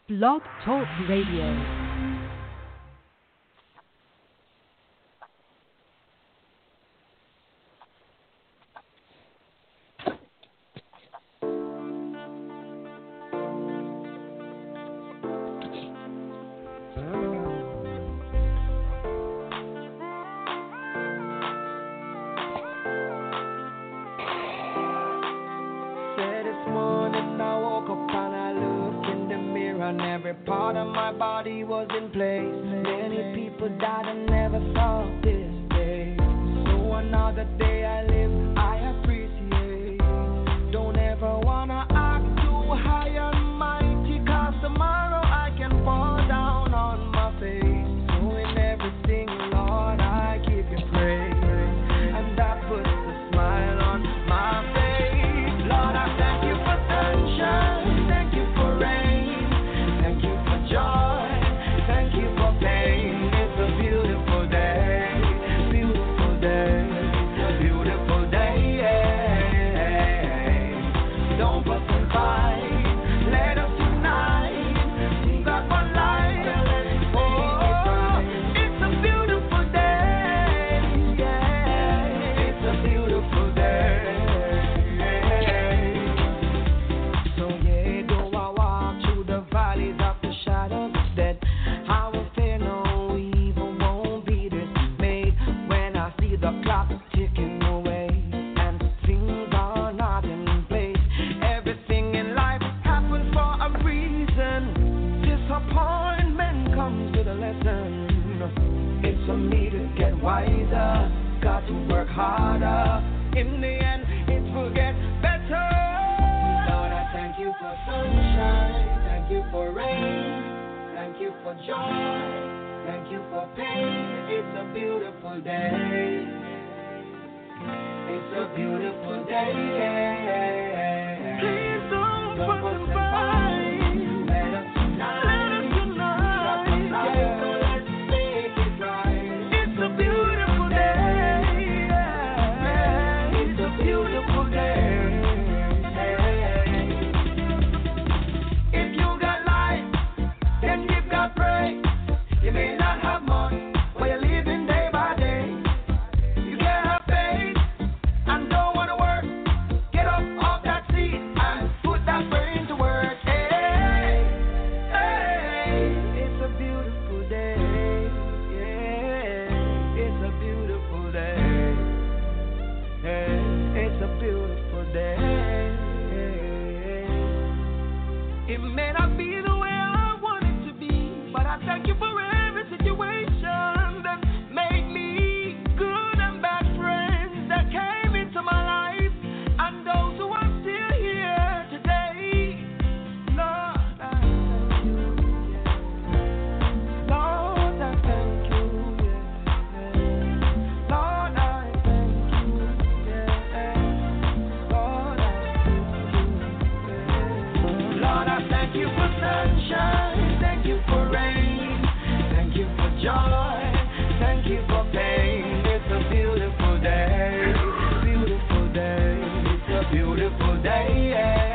Blog Talk Radio. Part of my body was in place. Many people died and never saw this day. So another day I live, I appreciate. Don't ever wanna act too high and mighty, 'cause tomorrow I can fall down on my face. So in everything, Lord, I give you praise, and that puts a smile on my face. Lord, I thank you for sunshine, thank you for rain, thank you for joy, thank you for pain. It's a beautiful day, beautiful day, beautiful day. Don't fuss and fight, let us unite. We've got one life. Oh, it's a beautiful day. Yeah, it's a beautiful day. So yeah, though I walk through the valleys of the shadows of death, I will fear no evil, won't be dismayed. When I see the clock ticking away and things are not in place, everything in life happens for a reason. Disappointment comes with a lesson. It's for me to get wiser, got to work harder. In the end, it will get better. Lord, I thank you for sunshine, thank you for rain, thank you for joy, thank you for pain. It's a beautiful day. It's a beautiful day. Please don't fuss and fight. Let us unite. Let us unite. Yeah. So let's make it right. It's a beautiful day. Yeah. It's a beautiful day. If you got life, then give God praise. You may not have much, but you're living day by day. You can't have faith and don't want to work. Get up off that seat and put that brain to work. Hey, hey, it's a beautiful day. Yeah, it's a beautiful day. Hey, it's a beautiful day. It may not be the way I want it to be, but I thank you for every situation that made me good and bad friends that came into my life, and those who are still here today. Lord, I thank you. Lord, I thank you. Lord, I thank you. Lord, I thank you. Lord, I thank you for sunshine, thank you for rain, thank you for joy, thank you for pain. It's a beautiful day, beautiful day, it's a beautiful day.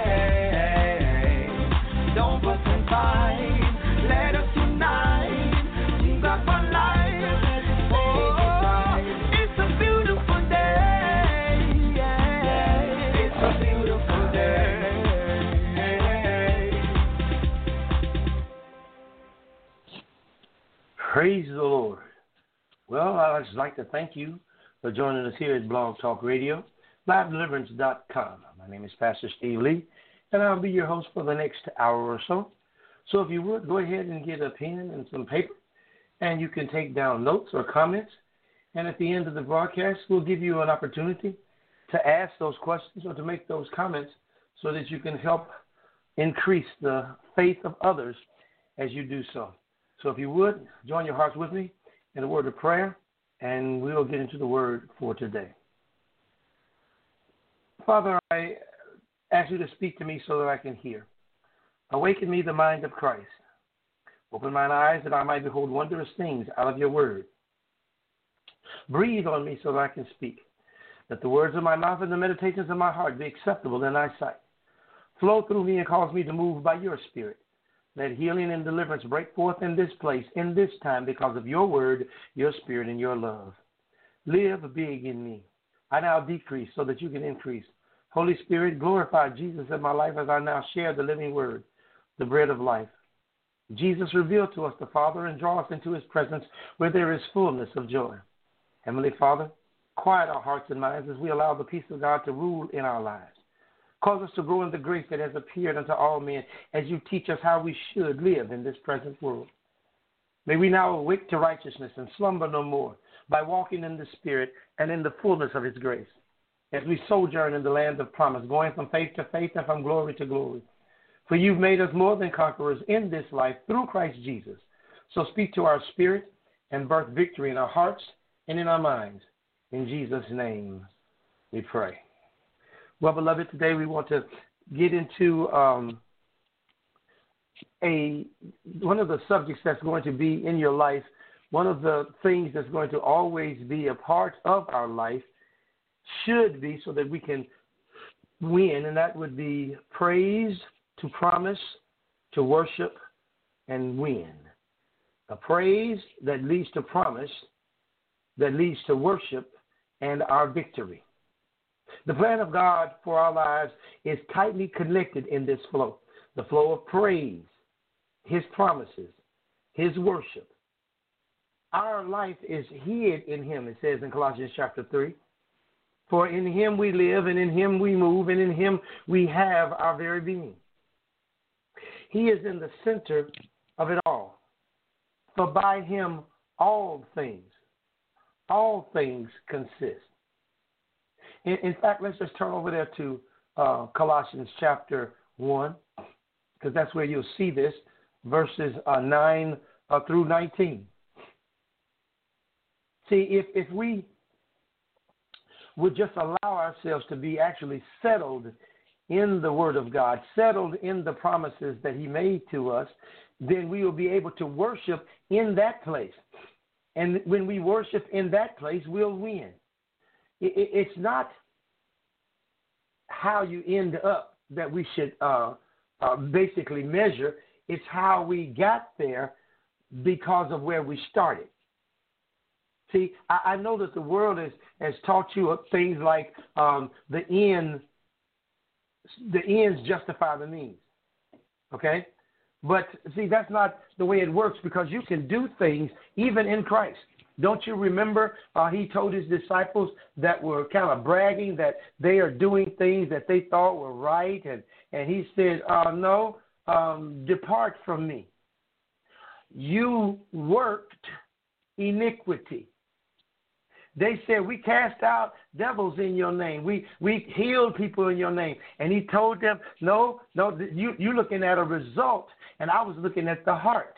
Don't fuss and fight, let us unite. We've got one life. Oh, it's a beautiful day. Yeah, it's a beautiful day. Praise the Lord. Well, I'd just like to thank you for joining us here at Blog Talk Radio, livedeliverance.com. My name is Pastor Steve Lee, and I'll be your host for the next hour or so. So if you would, go ahead and get a pen and some paper, and you can take down notes or comments. And at the end of the broadcast, we'll give you an opportunity to ask those questions or to make those comments so that you can help increase the faith of others as you do so. So if you would, join your hearts with me in a word of prayer, and we'll get into the word for today. Father, I ask you to speak to me so that I can hear. Awaken me the mind of Christ. Open mine eyes that I might behold wondrous things out of your word. Breathe on me so that I can speak. Let the words of my mouth and the meditations of my heart be acceptable in thy sight. Flow through me and cause me to move by your spirit, Let healing and deliverance break forth in this place, in this time, because of your word, your spirit, and your love. Live big in me. I now decrease so that you can increase. Holy Spirit, glorify Jesus in my life as I now share the living word, the bread of life. Jesus, reveal to us the Father and draw us into his presence where there is fullness of joy. Heavenly Father, quiet our hearts and minds as we allow the peace of God to rule in our lives. Cause us to grow in the grace that has appeared unto all men as you teach us how we should live in this present world. May we now awake to righteousness and slumber no more by walking in the Spirit and in the fullness of his grace as we sojourn in the land of promise, going from faith to faith and from glory to glory. For you've made us more than conquerors in this life through Christ Jesus. So speak to our spirit and birth victory in our hearts and in our minds. In Jesus' name we pray. Well, beloved, today we want to get into one of the subjects that's going to be in your life, one of the things that's going to always be a part of our life, should be so that we can win, and that would be praise, to promise, to worship, and win. A praise that leads to promise, that leads to worship, and our victory. The plan of God for our lives is tightly connected in this flow. The flow of praise, his promises, his worship. Our life is hid in him, it says in Colossians chapter 3. For in him we live, and in him we move, and in him we have our very being. He is in the center of it all. For by him all things consist. In fact, let's just turn over there to Colossians chapter 1, because that's where you'll see this, verses 9 through 19. See, if we would just allow ourselves to be actually settled in the Word of God, settled in the promises that he made to us, then we will be able to worship in that place. And when we worship in that place, we'll win. It's not how you end up that we should basically measure. It's how we got there because of where we started. See, I know that the world has taught you things like the ends justify the means. Okay? But see, that's not the way it works, because you can do things even in Christ. Don't you remember he told his disciples that were kind of bragging that they are doing things that they thought were right, and he said, no, depart from me. You worked iniquity. They said, we cast out devils in your name. We healed people in your name. And he told them, no, you're looking at a result, and I was looking at the heart.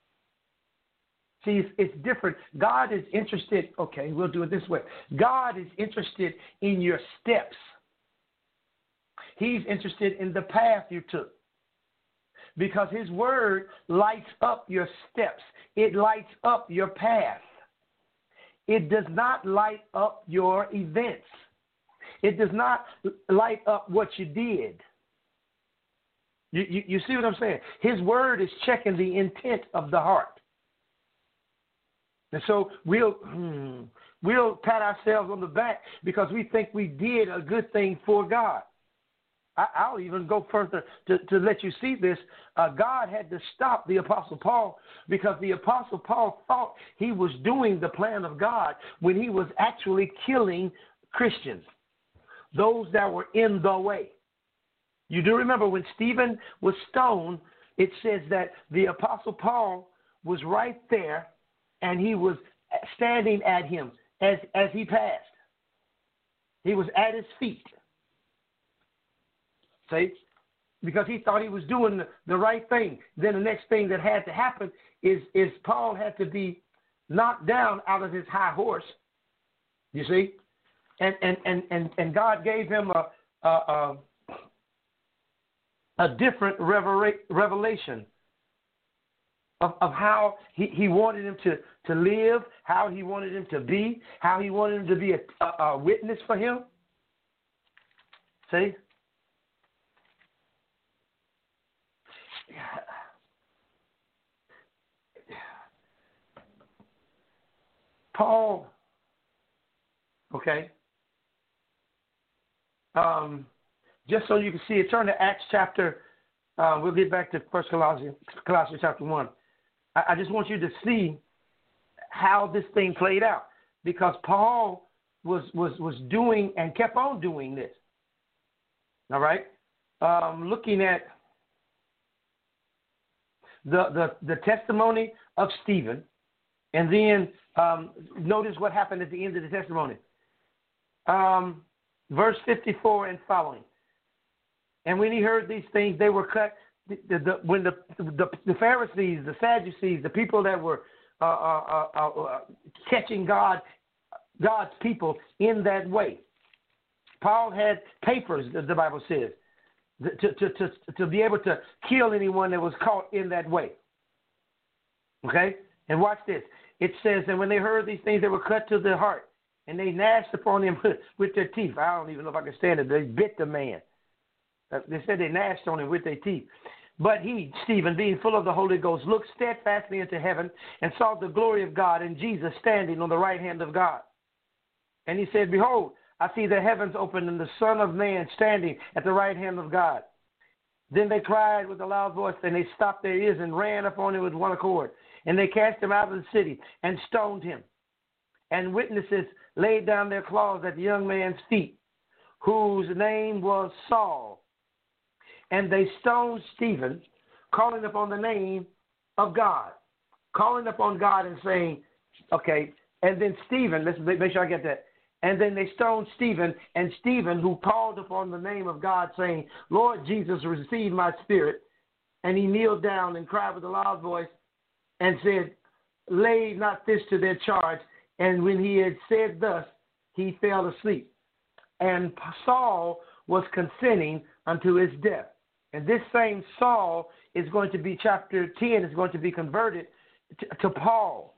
See, it's different. God is interested. Okay, we'll do it this way. God is interested in your steps. He's interested in the path you took, because his word lights up your steps. It lights up your path. It does not light up your events. It does not light up what you did. You see what I'm saying? His word is checking the intent of the heart. And so we'll pat ourselves on the back because we think we did a good thing for God. I'll even go further to let you see this. God had to stop the Apostle Paul because the Apostle Paul thought he was doing the plan of God when he was actually killing Christians, those that were in the way. You do remember when Stephen was stoned, it says that the Apostle Paul was right there and he was standing at him as he passed. He was at his feet. See? Because he thought he was doing the right thing. Then the next thing that had to happen is Paul had to be knocked down out of his high horse. You see? And God gave him a different revelation of how he wanted him to live, how he wanted him to be, how he wanted him to be a witness for him. See? Paul, okay, just so you can see it, turn to Acts chapter, we'll get back to First Colossians chapter 1. I just want you to see how this thing played out, because Paul was doing and kept on doing this. All right? Looking at the testimony of Stephen, and then notice what happened at the end of the testimony. Verse 54 and following. And when he heard these things, they were cut. When the Pharisees, the Sadducees, the people that were catching God's people in that way, Paul had papers, the Bible says, to be able to kill anyone that was caught in that way. Okay? And watch this. It says, and when they heard these things, they were cut to the heart, and they gnashed upon him with their teeth. I don't even know if I can stand it. They bit the man. They said they gnashed on him with their teeth. But he, Stephen, being full of the Holy Ghost, looked steadfastly into heaven and saw the glory of God and Jesus standing on the right hand of God. And he said, behold, I see the heavens opened and the Son of Man standing at the right hand of God. Then they cried with a loud voice, and they stopped their ears and ran upon him with one accord. And they cast him out of the city and stoned him. And witnesses laid down their claws at the young man's feet, whose name was Saul. And they stoned Stephen, calling upon the name of God. Calling upon God and saying, okay, and then Stephen, let's make sure I get that. And then they stoned Stephen, and Stephen, who called upon the name of God, saying, Lord Jesus, receive my spirit. And he kneeled down and cried with a loud voice and said, lay not this to their charge. And when he had said thus, he fell asleep. And Saul was consenting unto his death. And this same Saul is going to be, chapter 10, is going to be converted to Paul.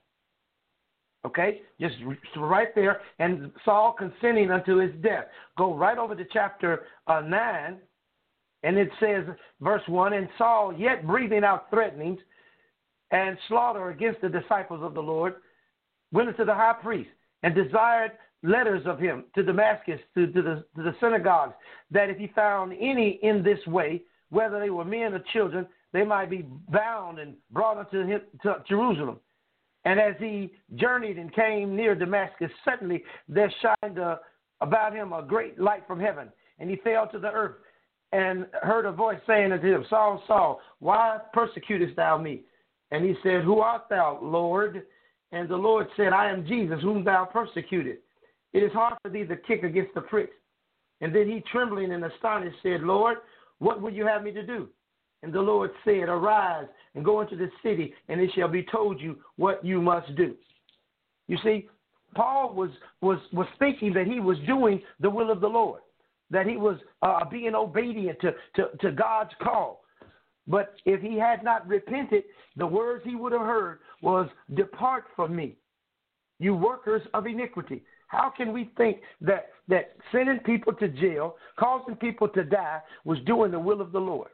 Okay? Just right there. And Saul consenting unto his death. Go right over to chapter 9. And it says, verse 1, and Saul, yet breathing out threatenings and slaughter against the disciples of the Lord, went unto the high priest and desired letters of him to Damascus, to the synagogues, that if he found any in this way, whether they were men or children, they might be bound and brought unto him to Jerusalem. And as he journeyed and came near Damascus, suddenly there shined about him a great light from heaven, and he fell to the earth and heard a voice saying unto him, Saul, Saul, why persecutest thou me? And he said, who art thou, Lord? And the Lord said, I am Jesus, whom thou persecutest. It is hard for thee to kick against the pricks. And then he, trembling and astonished, said, Lord, what would you have me to do? And the Lord said, arise and go into the city, and it shall be told you what you must do. You see, Paul was thinking that he was doing the will of the Lord, that he was being obedient to God's call. But if he had not repented, the words he would have heard was, depart from me, you workers of iniquity. How can we think that sending people to jail, causing people to die, was doing the will of the Lord?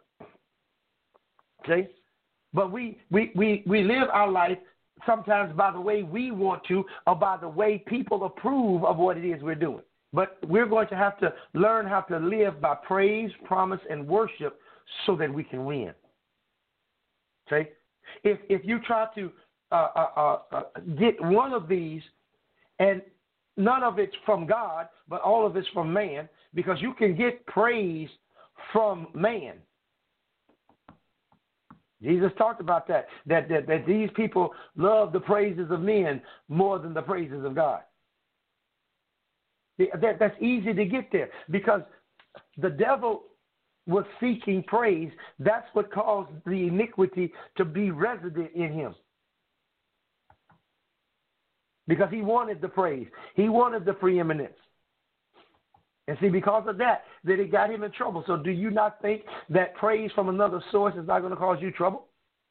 Okay? But we live our life sometimes by the way we want to, or by the way people approve of what it is we're doing. But we're going to have to learn how to live by praise, promise, and worship so that we can win. Okay? If you try to get one of these, and none of it's from God, but all of it's from man, because you can get praise from man. Jesus talked about that these people love the praises of men more than the praises of God. That's easy to get there, because the devil was seeking praise. That's what caused the iniquity to be resident in him. Because he wanted the praise. He wanted the preeminence. And see, because of that it got him in trouble. So do you not think that praise from another source is not going to cause you trouble?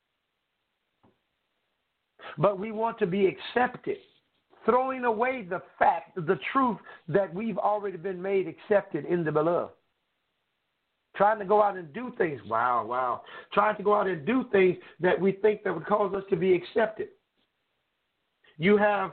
But we want to be accepted, throwing away the fact, the truth that we've already been made accepted in the beloved. Trying to go out and do things, trying to go out and do things that we think that would cause us to be accepted. You have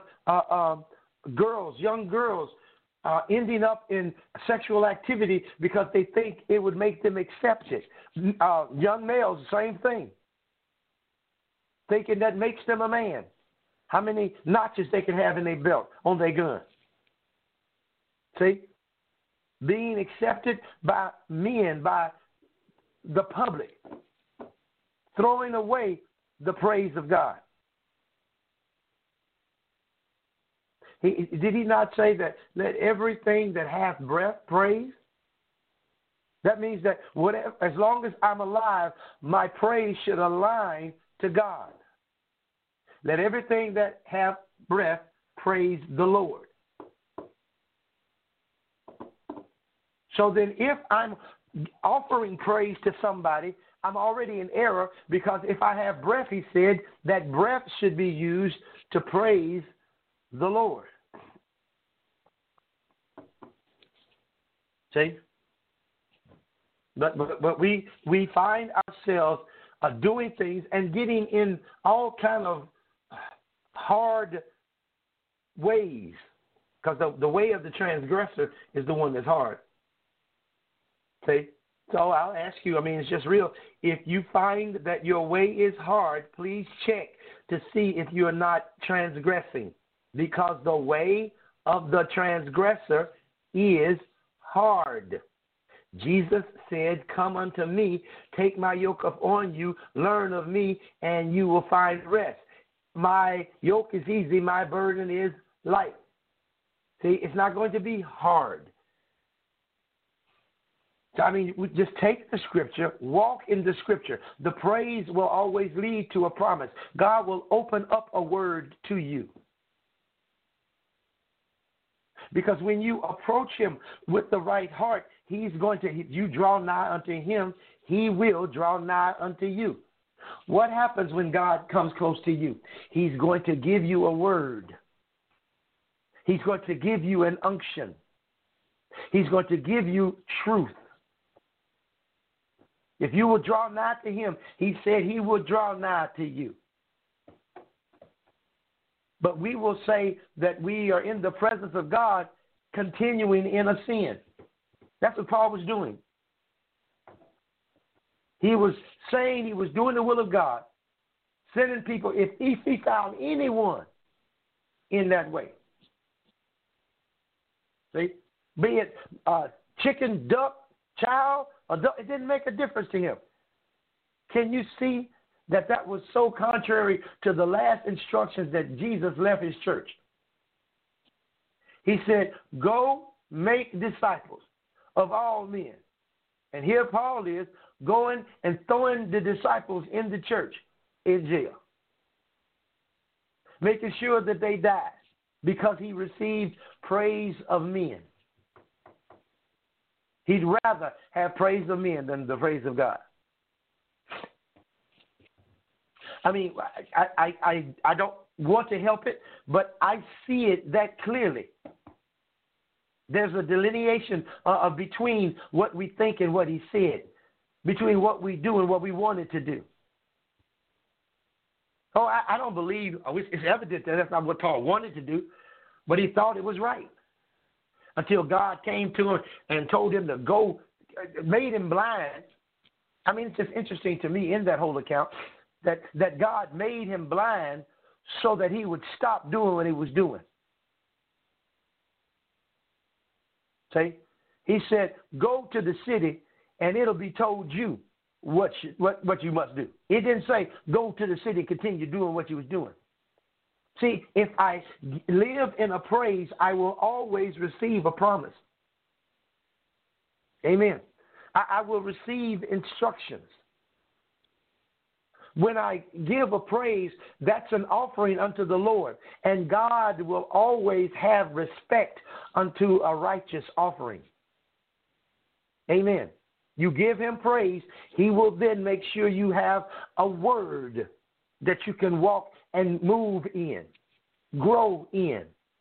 young girls, ending up in sexual activity because they think it would make them accepted. Young males, same thing. Thinking that makes them a man. How many notches they can have in their belt, on their gun. See? Being accepted by men, by the public. Throwing away the praise of God. Did he not say that let everything that hath breath praise? That means that whatever, as long as I'm alive, my praise should align to God. Let everything that hath breath praise the Lord. So then if I'm offering praise to somebody, I'm already in error, because if I have breath, he said, that breath should be used to praise the Lord. See? But we find ourselves doing things and getting in all kind of hard ways, because the way of the transgressor is the one that's hard. See? So I'll ask you, it's just real. If you find that your way is hard, please check to see if you're not transgressing, because the way of the transgressor is hard. Jesus said, come unto me, take my yoke upon you, learn of me, and you will find rest. My yoke is easy, my burden is light. See, it's not going to be hard. We just take the scripture, walk in the scripture. The praise will always lead to a promise. God will open up a word to you. Because when you approach him with the right heart, he's going to, if you draw nigh unto him, he will draw nigh unto you. What happens when God comes close to you? He's going to give you a word. He's going to give you an unction. He's going to give you truth. If you will draw nigh to him, he said he will draw nigh to you. But we will say that we are in the presence of God continuing in a sin. That's what Paul was doing. He was saying he was doing the will of God, sending people, if he found anyone in that way. See? Be it chicken, duck, child, it didn't make a difference to him. Can you see that was so contrary to the last instructions that Jesus left his church? He said, go make disciples of all men. And here Paul is going and throwing the disciples in the church in jail, making sure that they die because he received praise of men. He'd rather have praise of men than the praise of God. I don't want to help it, but I see it that clearly. There's a delineation between what we think and what he said, between what we do and what we wanted to do. Oh, I don't believe, it's evident that that's not what Paul wanted to do, but he thought it was right. Until God came to him and told him to go, made him blind. It's just interesting to me in that whole account that God made him blind so that he would stop doing what he was doing. See? He said, go to the city and it'll be told you what you must do. It didn't say go to the city and continue doing what you was doing. See, if I live in a praise, I will always receive a promise. Amen. I will receive instructions. When I give a praise, that's an offering unto the Lord. And God will always have respect unto a righteous offering. Amen. You give him praise, he will then make sure you have a word that you can walk and move in, grow in.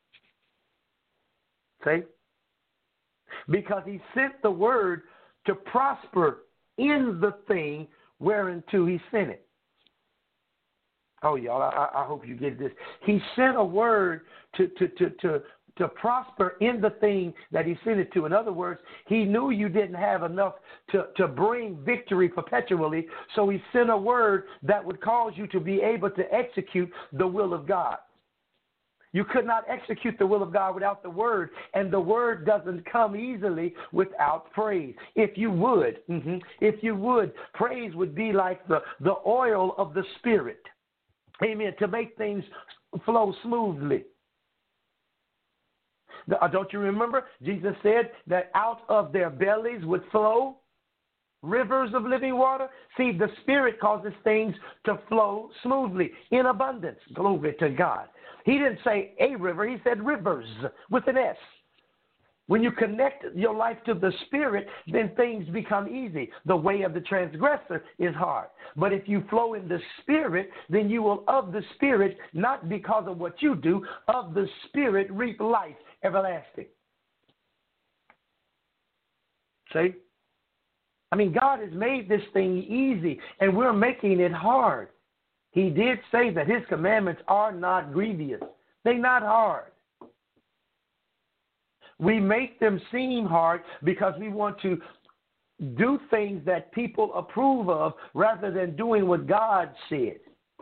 See? Because he sent the word to prosper in the thing whereunto he sent it. Oh, y'all, I hope you get this. He sent a word to prosper in the thing that he sent it to. In other words, he knew you didn't have enough to bring victory perpetually, so he sent a word that would cause you to be able to execute the will of God. You could not execute the will of God without the word, and the word doesn't come easily without praise. If you would, praise would be like the oil of the Spirit. Amen. To make things flow smoothly. Don't you remember? Jesus said that out of their bellies would flow rivers of living water. See, the Spirit causes things to flow smoothly, in abundance. Glory to God. He didn't say a river, he said rivers with an S. When you connect your life to the Spirit, then things become easy. The way of the transgressor is hard. But if you flow in the Spirit, then you will of the Spirit, not because of what you do, of the Spirit reap life everlasting. See? I mean, God has made this thing easy, and we're making it hard. He did say that his commandments are not grievous. They're not hard. We make them seem hard because we want to do things that people approve of rather than doing what God said.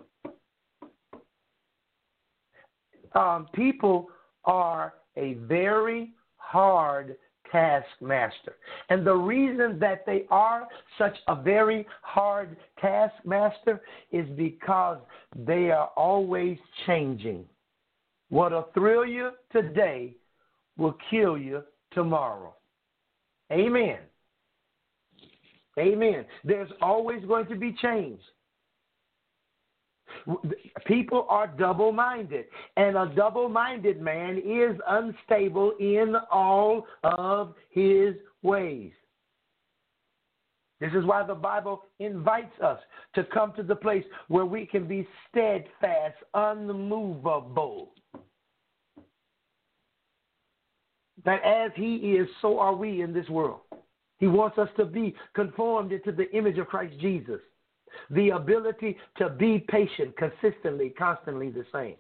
People are a very hard taskmaster. And the reason that they are such a very hard taskmaster is because they are always changing. What'll thrill you today will kill you tomorrow. Amen. Amen. There's always going to be change. People are double-minded, and a double-minded man is unstable in all of his ways. This is why the Bible invites us to come to the place where we can be steadfast, unmovable. That as he is, so are we in this world. He wants us to be conformed into the image of Christ Jesus. The ability to be patient, consistently, constantly the same.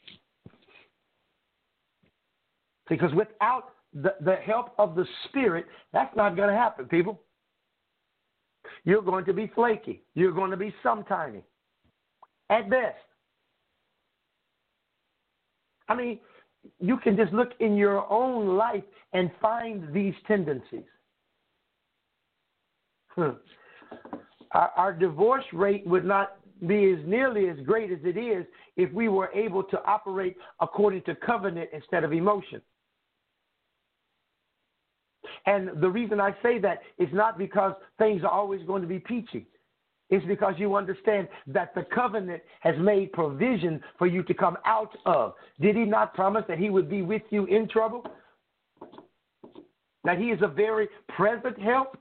Because without the help of the Spirit, that's not going to happen, people. You're going to be flaky. You're going to be sometimey, at best. I mean, you can just look in your own life and find these tendencies. Our divorce rate would not be as nearly as great as it is if we were able to operate according to covenant instead of emotion. And the reason I say that is not because things are always going to be peachy. It's because you understand that the covenant has made provision for you to come out of. Did he not promise that he would be with you in trouble? That he is a very present help?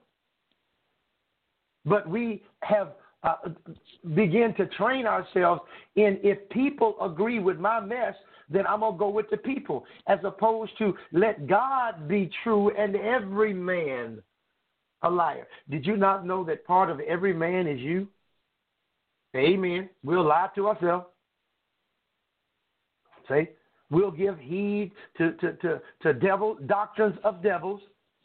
But we have begin to train ourselves in, if people agree with my mess, then I'm going to go with the people, as opposed to let God be true and every man a liar. Did you not know that part of every man is you? Amen. We'll lie to ourselves. See? We'll give heed to devil doctrines of devils.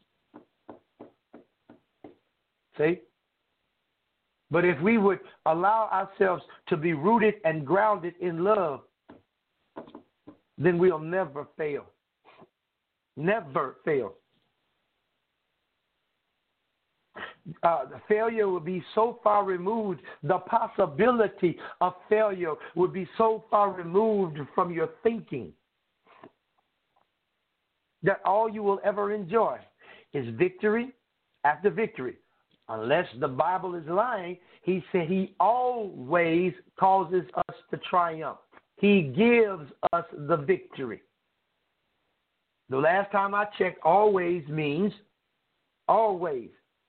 See? But if we would allow ourselves to be rooted and grounded in love, then we'll never fail. Never fail. The failure would be so far removed, the possibility of failure would be so far removed from your thinking that all you will ever enjoy is victory after victory. Unless the Bible is lying, he said he always causes us to triumph. He gives us the victory. The last time I checked, always means always.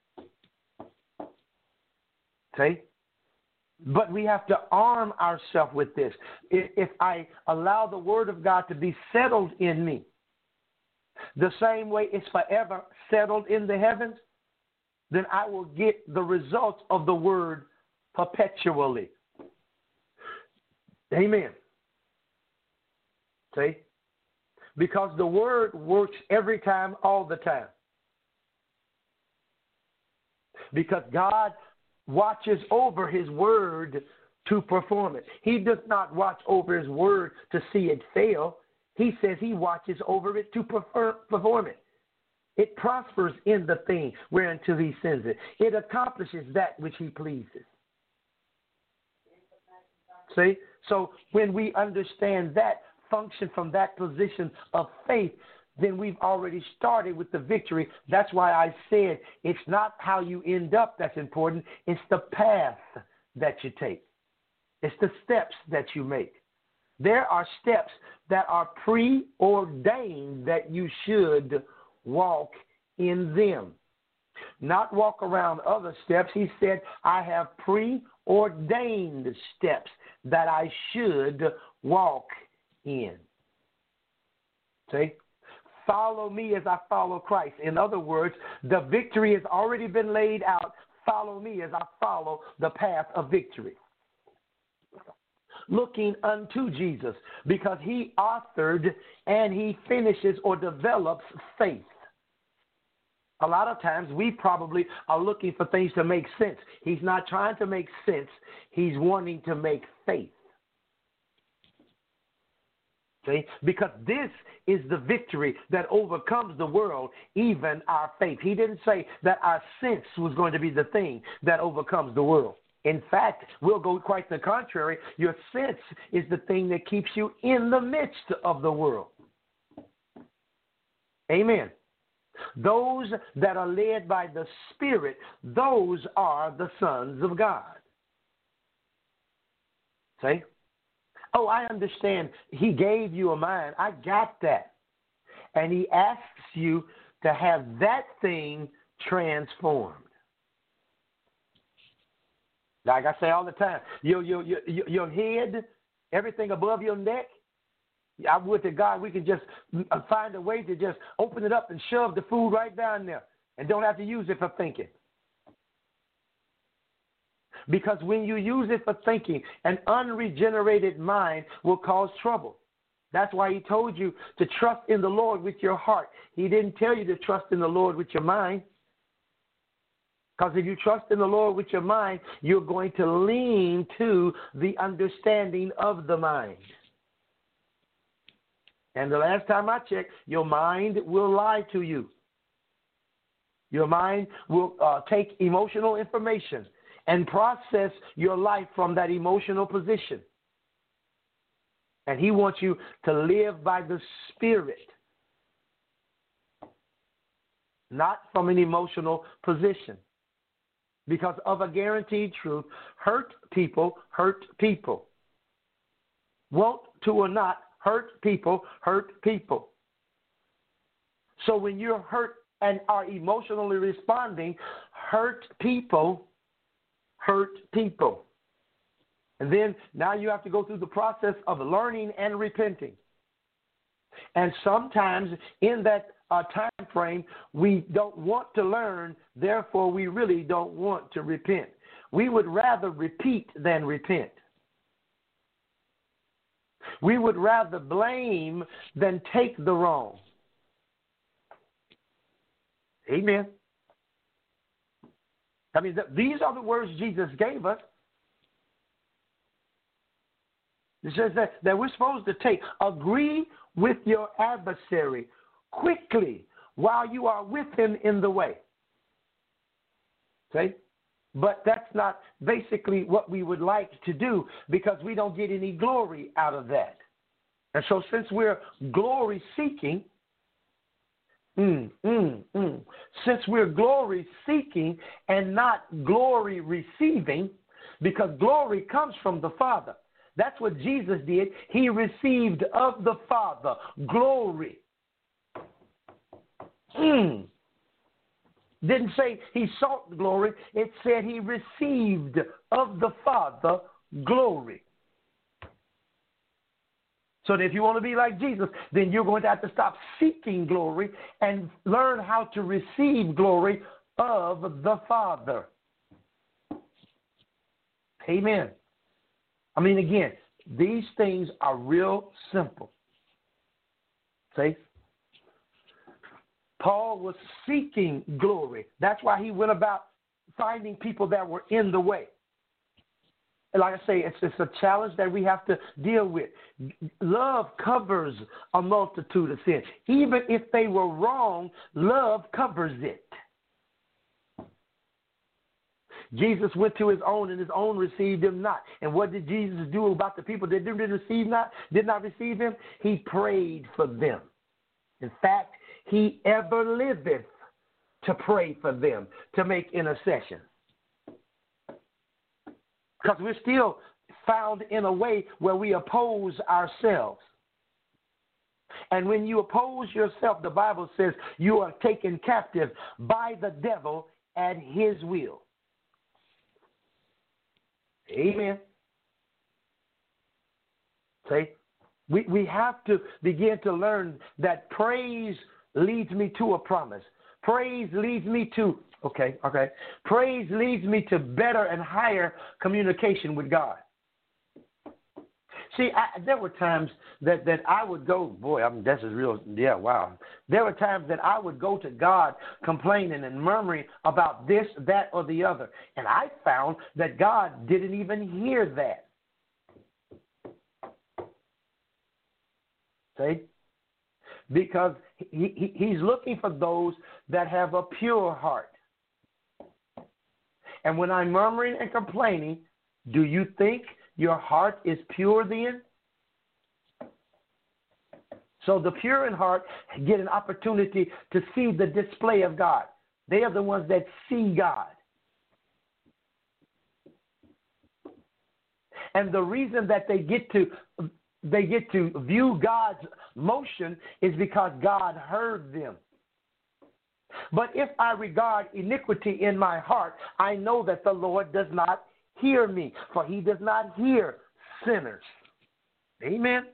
Okay? But we have to arm ourselves with this. If I allow the Word of God to be settled in me, the same way it's forever settled in the heavens, then I will get the results of the Word perpetually. Amen. See? Because the word works every time, all the time. Because God watches over his word to perform it. He does not watch over his word to see it fail. He says he watches over it to perform it. It prospers in the thing whereunto he sends it. It accomplishes that which he pleases. See? So when we understand that, function from that position of faith, then we've already started with the victory. That's why I said it's not how you end up that's important. It's the path that you take. It's the steps that you make. There are steps that are preordained that you should walk in them. Not walk around other steps. He said, I have preordained steps that I should walk in. See? Follow me as I follow Christ. In other words, the victory has already been laid out. Follow me as I follow the path of victory. Looking unto Jesus, because he authored and he finishes or develops faith. A lot of times we probably are looking for things to make sense. He's not trying to make sense. He's wanting to make faith. See? Because this is the victory that overcomes the world, even our faith. He didn't say that our sense was going to be the thing that overcomes the world. In fact, we'll go quite the contrary. Your sense is the thing that keeps you in the midst of the world. Amen. Those that are led by the Spirit, those are the sons of God. See? Oh, I understand. He gave you a mind. I got that. And he asks you to have that thing transformed. Like I say all the time, your head, everything above your neck, I would to God we could just find a way to just open it up and shove the food right down there and don't have to use it for thinking. Because when you use it for thinking, an unregenerated mind will cause trouble. That's why he told you to trust in the Lord with your heart. He didn't tell you to trust in the Lord with your mind. Because if you trust in the Lord with your mind, you're going to lean to the understanding of the mind. And the last time I checked, your mind will lie to you. Your mind will take emotional information and process your life from that emotional position. And he wants you to live by the Spirit, not from an emotional position. Because of a guaranteed truth, hurt people hurt people. Want to or not, hurt people hurt people. So when you're hurt and are emotionally responding, hurt people hurt people. And then now you have to go through the process of learning and repenting. And sometimes in that time frame, we don't want to learn, therefore we really don't want to repent. We would rather repeat than repent. We would rather blame than take the wrong. Amen. I mean, these are the words Jesus gave us. It says that we're supposed to agree with your adversary quickly while you are with him in the way. See? But that's not basically what we would like to do because we don't get any glory out of that. And so since we're glory seeking, since we're glory seeking and not glory receiving, because glory comes from the Father. That's what Jesus did. He received of the Father glory. Didn't say he sought glory. It said he received of the Father glory. So that if you want to be like Jesus, then you're going to have to stop seeking glory and learn how to receive glory of the Father. Amen. I mean, again, These things are real simple. See? Paul was seeking glory. That's why he went about finding people that were in the way. And like I say, it's a challenge that we have to deal with. Love covers a multitude of sins. Even if they were wrong, love covers it. Jesus went to his own, and his own received him not. And what did Jesus do about the people that did not receive him? He prayed for them. In fact, he ever liveth to pray for them, to make intercession. Because we're still found in a way where we oppose ourselves. And when you oppose yourself, the Bible says you are taken captive by the devil at his will. Amen. See, we have to begin to learn that praise leads me to a promise. Praise leads me to, praise leads me to better and higher communication with God. See, there were times that I would go, this is real, wow. There were times that I would go to God complaining and murmuring about this, that, or the other. And I found that God didn't even hear that. See? Because he's looking for those that have a pure heart. And when I'm murmuring and complaining, do you think your heart is pure then? So the pure in heart get an opportunity to see the display of God. They are the ones that see God. And the reason that they get to view God's motion is because God heard them. But if I regard iniquity in my heart, I know that the Lord does not hear me, for he does not hear sinners. Amen.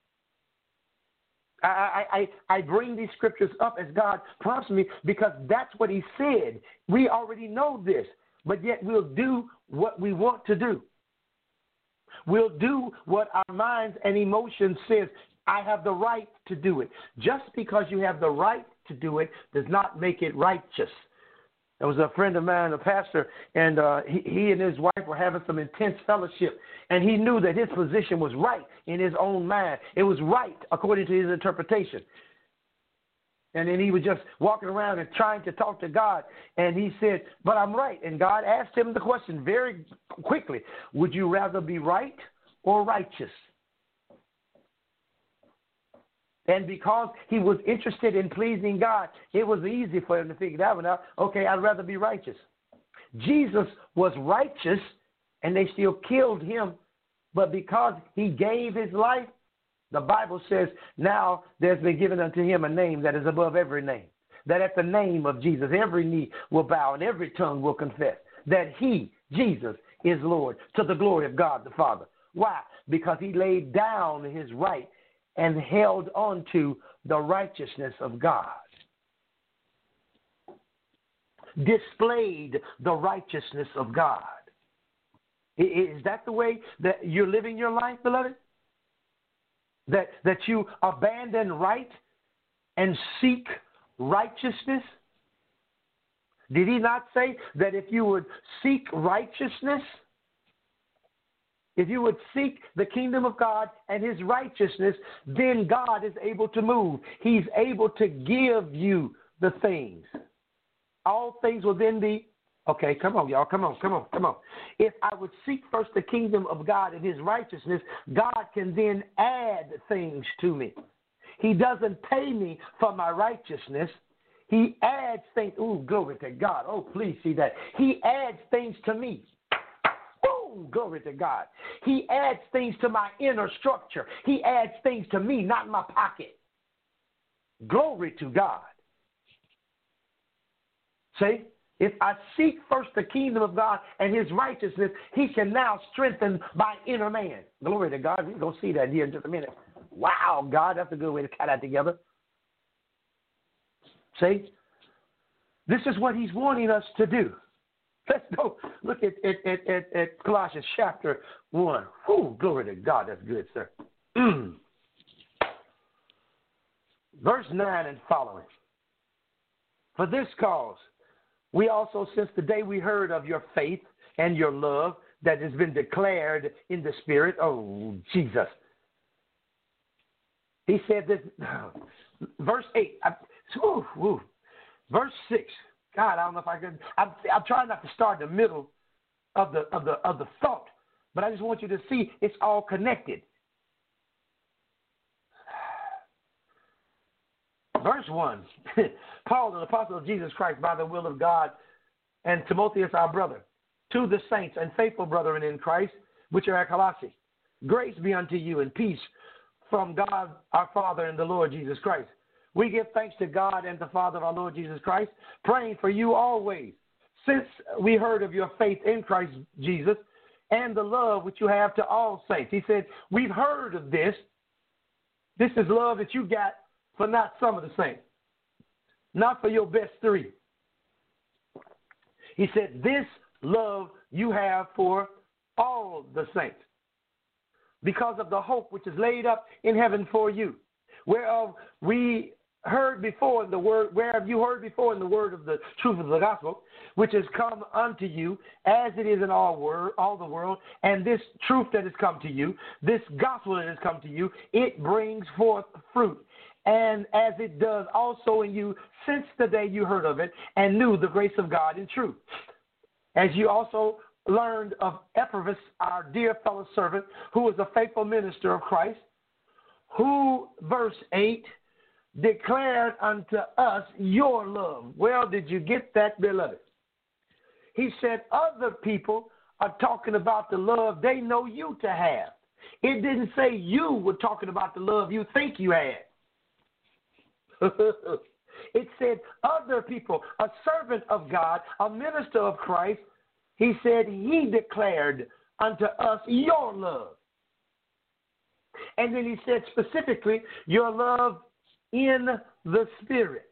I bring these scriptures up as God prompts me because that's what he said. We already know this, but yet we'll do what we want to do. We'll do what our minds and emotions says. I have the right to do it. Just because you have the right to do it does not make it righteous. There was a friend of mine, a pastor, and he and his wife were having some intense fellowship, and he knew that his position was right in his own mind. It was right according to his interpretation. And then he was just walking around and trying to talk to God, and he said, but I'm right. And God asked him the question very quickly, would you rather be right or righteous? And because he was interested in pleasing God, it was easy for him to figure that one out. Okay, I'd rather be righteous. Jesus was righteous, and they still killed him. But because he gave his life, the Bible says now there's been given unto him a name that is above every name. That at the name of Jesus, every knee will bow and every tongue will confess that he, Jesus, is Lord, to the glory of God the Father. Why? Because he laid down his right and held on to the righteousness of God. Displayed the righteousness of God. Is that the way that you're living your life, beloved? That you abandon right and seek righteousness? Did he not say that if you would seek righteousness, if you would seek the kingdom of God and his righteousness, then God is able to move. He's able to give you the things. All things will then be, okay, come on, y'all, come on. If I would seek first the kingdom of God and his righteousness, God can then add things to me. He doesn't pay me for my righteousness. He adds things. Ooh, glory to God. Oh, please see that. He adds things to me. Glory to God. He adds things to my inner structure. He adds things to me, not my pocket. Glory to God. See, if I seek first the kingdom of God and his righteousness, he can now strengthen my inner man. Glory to God. We're going to see that here in just a minute. Wow, God, that's a good way to tie that together. See, this is what he's wanting us to do. Let's go look at Colossians chapter 1. Whew, glory to God. That's good, sir. Verse 9 and following. For this cause, we also, since the day we heard of your faith and your love that has been declared in the Spirit. Oh, Jesus. He said this, verse 8, verse 6. God, I don't know if I can. I'm trying not to start in the middle of the thought, but I just want you to see it's all connected. Verse 1, Paul, an apostle of Jesus Christ by the will of God, and Timotheus, our brother, to the saints and faithful brethren in Christ, which are at Colossae. Grace be unto you and peace from God our Father and the Lord Jesus Christ. We give thanks to God and the Father of our Lord Jesus Christ, praying for you always, since we heard of your faith in Christ Jesus and the love which you have to all saints. He said, we've heard of this. This is love that you got for not some of the saints, not for your best three. He said, this love you have for all the saints, because of the hope which is laid up in heaven for you, whereof we heard before in the word, whereof you heard before in the word of the truth of the gospel, which has come unto you, as it is in all the world, and this truth that has come to you, this gospel that has come to you, it brings forth fruit. And as it does also in you since the day you heard of it and knew the grace of God in truth. As you also learned of Epaphras, our dear fellow servant, who is a faithful minister of Christ, who, verse 8, declared unto us your love. Well, did you get that, beloved? He said other people are talking about the love they know you to have. It didn't say you were talking about the love you think you had. It said other people, a servant of God, a minister of Christ, he said he declared unto us your love. And then he said specifically, your love in the Spirit.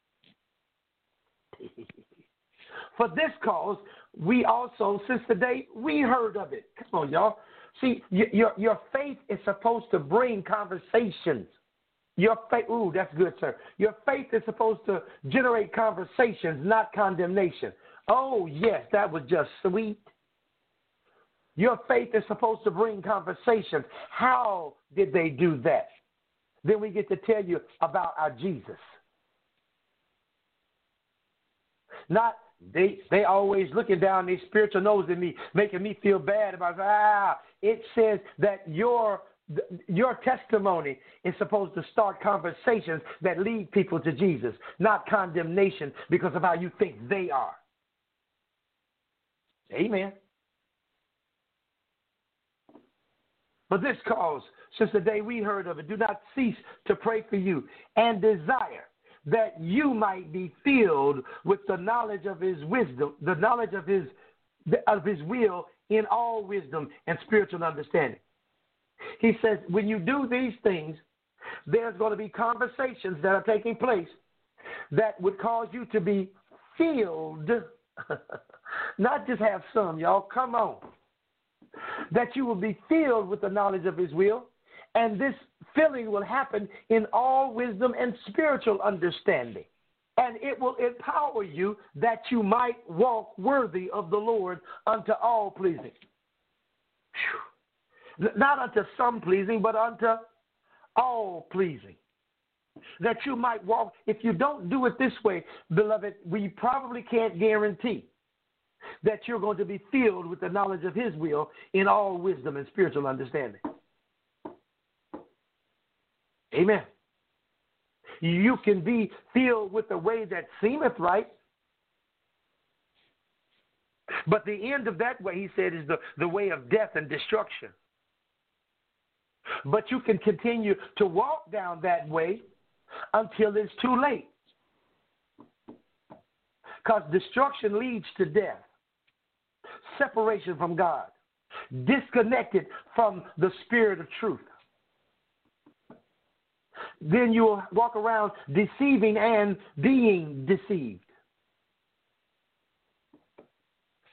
For this cause, we also, since the day we heard of it. Come on, y'all. See, your faith is supposed to bring conversations. Your faith, ooh, that's good, sir. Your faith is supposed to generate conversations, not condemnation. Oh, yes, that was just sweet. Your faith is supposed to bring conversations. How did they do that? Then we get to tell you about our Jesus. Not they always looking down their spiritual nose at me, making me feel bad about it says that your testimony is supposed to start conversations that lead people to Jesus, not condemnation because of how you think they are. Amen. For this cause, since the day we heard of it, do not cease to pray for you and desire that you might be filled with the knowledge of his wisdom, the knowledge of his will in all wisdom and spiritual understanding. He says, when you do these things, there's going to be conversations that are taking place that would cause you to be filled, not just have some, y'all, come on, that you will be filled with the knowledge of his will, and this filling will happen in all wisdom and spiritual understanding, and it will empower you that you might walk worthy of the Lord unto all pleasing. Not unto some pleasing, but unto all pleasing. That you might walk. If you don't do it this way, beloved, we probably can't guarantee that you're going to be filled with the knowledge of his will in all wisdom and spiritual understanding. Amen. You can be filled with the way that seemeth right, but the end of that way, he said, is the way of death and destruction. But you can continue to walk down that way until it's too late. Because destruction leads to death, separation from God, disconnected from the spirit of truth. Then you will walk around deceiving and being deceived.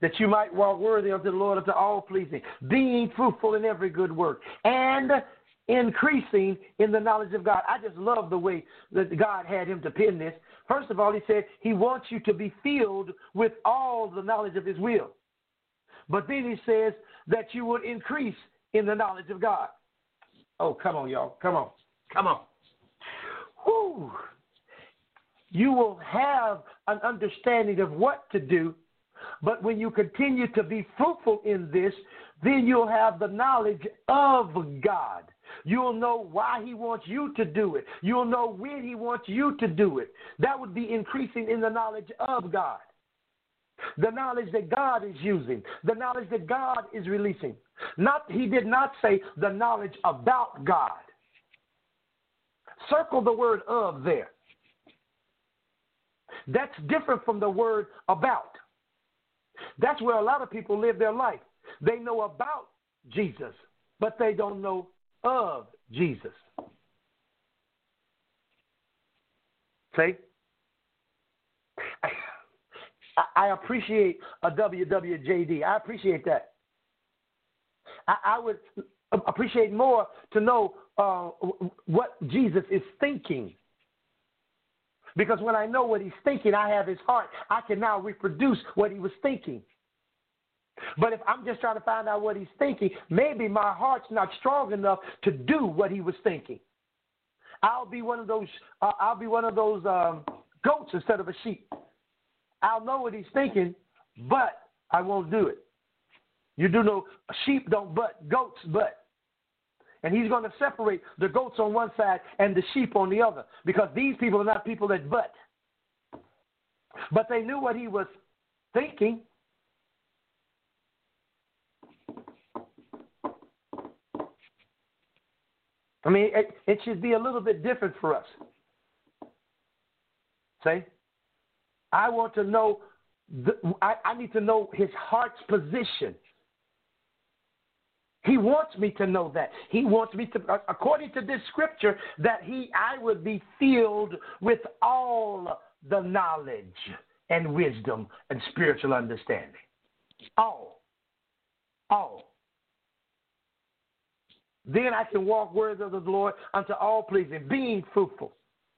that you might walk worthy unto the Lord, unto all pleasing, being fruitful in every good work, and increasing in the knowledge of God. I just love the way that God had him to pen this. First of all, he said he wants you to be filled with all the knowledge of his will. But then he says that you would increase in the knowledge of God. Oh, come on, y'all. Come on. Come on. Whew. You will have an understanding of what to do, but when you continue to be fruitful in this, then you'll have the knowledge of God. You'll know why he wants you to do it. You'll know when he wants you to do it. That would be increasing in the knowledge of God. The knowledge that God is using, the knowledge that God is releasing. He did not say the knowledge about God. Circle the word of there. That's different from the word about. That's where a lot of people live their life. They know about Jesus, but they don't know of Jesus. See? I appreciate a WWJD. I appreciate that. I would appreciate more to know what Jesus is thinking. Because when I know what he's thinking, I have his heart. I can now reproduce what he was thinking. But if I'm just trying to find out what he's thinking, maybe my heart's not strong enough to do what he was thinking. I'll be one of those goats instead of a sheep. I'll know what he's thinking, but I won't do it. You do know sheep don't butt, goats butt. And he's going to separate the goats on one side and the sheep on the other, because these people are not people that butt. But they knew what he was thinking. I mean, it should be a little bit different for us. See? I want to know, I need to know his heart's position. He wants me to know that. He wants me to, according to this scripture, that I would be filled with all the knowledge and wisdom and spiritual understanding. All. Then I can walk worthy of the Lord unto all pleasing, being fruitful.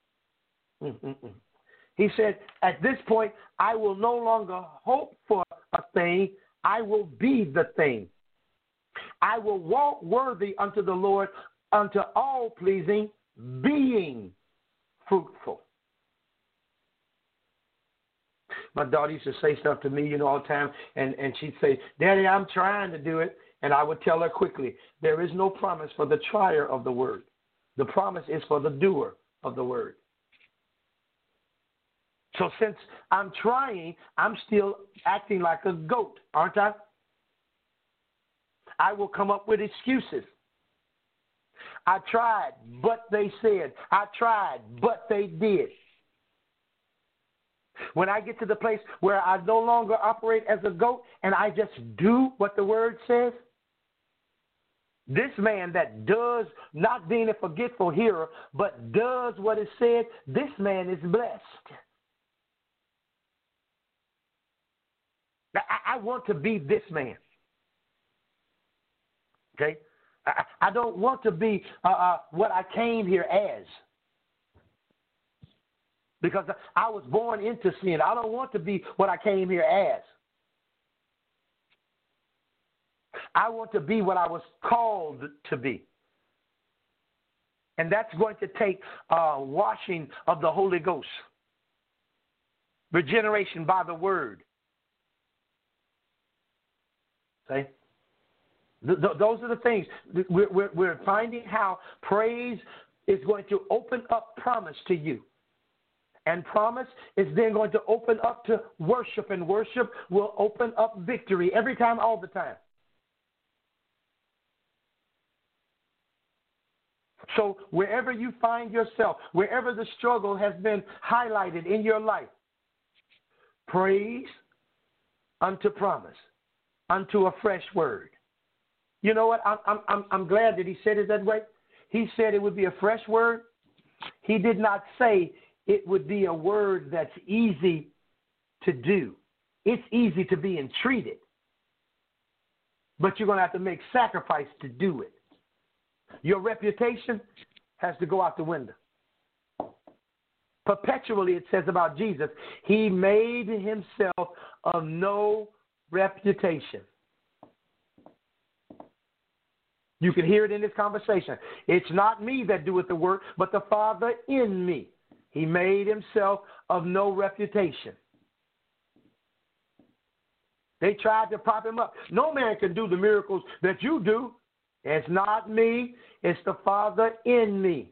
He said, at this point, I will no longer hope for a thing. I will be the thing. I will walk worthy unto the Lord, unto all pleasing, being fruitful. My daughter used to say stuff to me, all the time, and she'd say, Daddy, I'm trying to do it. And I would tell her quickly, there is no promise for the trier of the word. The promise is for the doer of the word. So since I'm trying, I'm still acting like a goat, aren't I? I will come up with excuses. I tried, but they said. I tried, but they did. When I get to the place where I no longer operate as a goat and I just do what the word says, this man that does, not being a forgetful hearer, but does what is said, this man is blessed. I want to be this man. Okay? I don't want to be what I came here as. Because I was born into sin. I don't want to be what I came here as. I want to be what I was called to be. And that's going to take washing of the Holy Ghost. Regeneration by the word. See? Those are the things. We're finding how praise is going to open up promise to you. And promise is then going to open up to worship. And worship will open up victory every time, all the time. So wherever you find yourself, wherever the struggle has been highlighted in your life, praise unto promise, unto a fresh word. You know what? I'm glad that he said it that way. He said it would be a fresh word. He did not say it would be a word that's easy to do. It's easy to be entreated, but you're going to have to make sacrifice to do it. Your reputation has to go out the window. Perpetually, it says about Jesus, he made himself of no reputation. You can hear it in this conversation. It's not me that doeth the work, but the Father in me. He made himself of no reputation. They tried to prop him up. No man can do the miracles that you do. It's not me. It's the Father in me.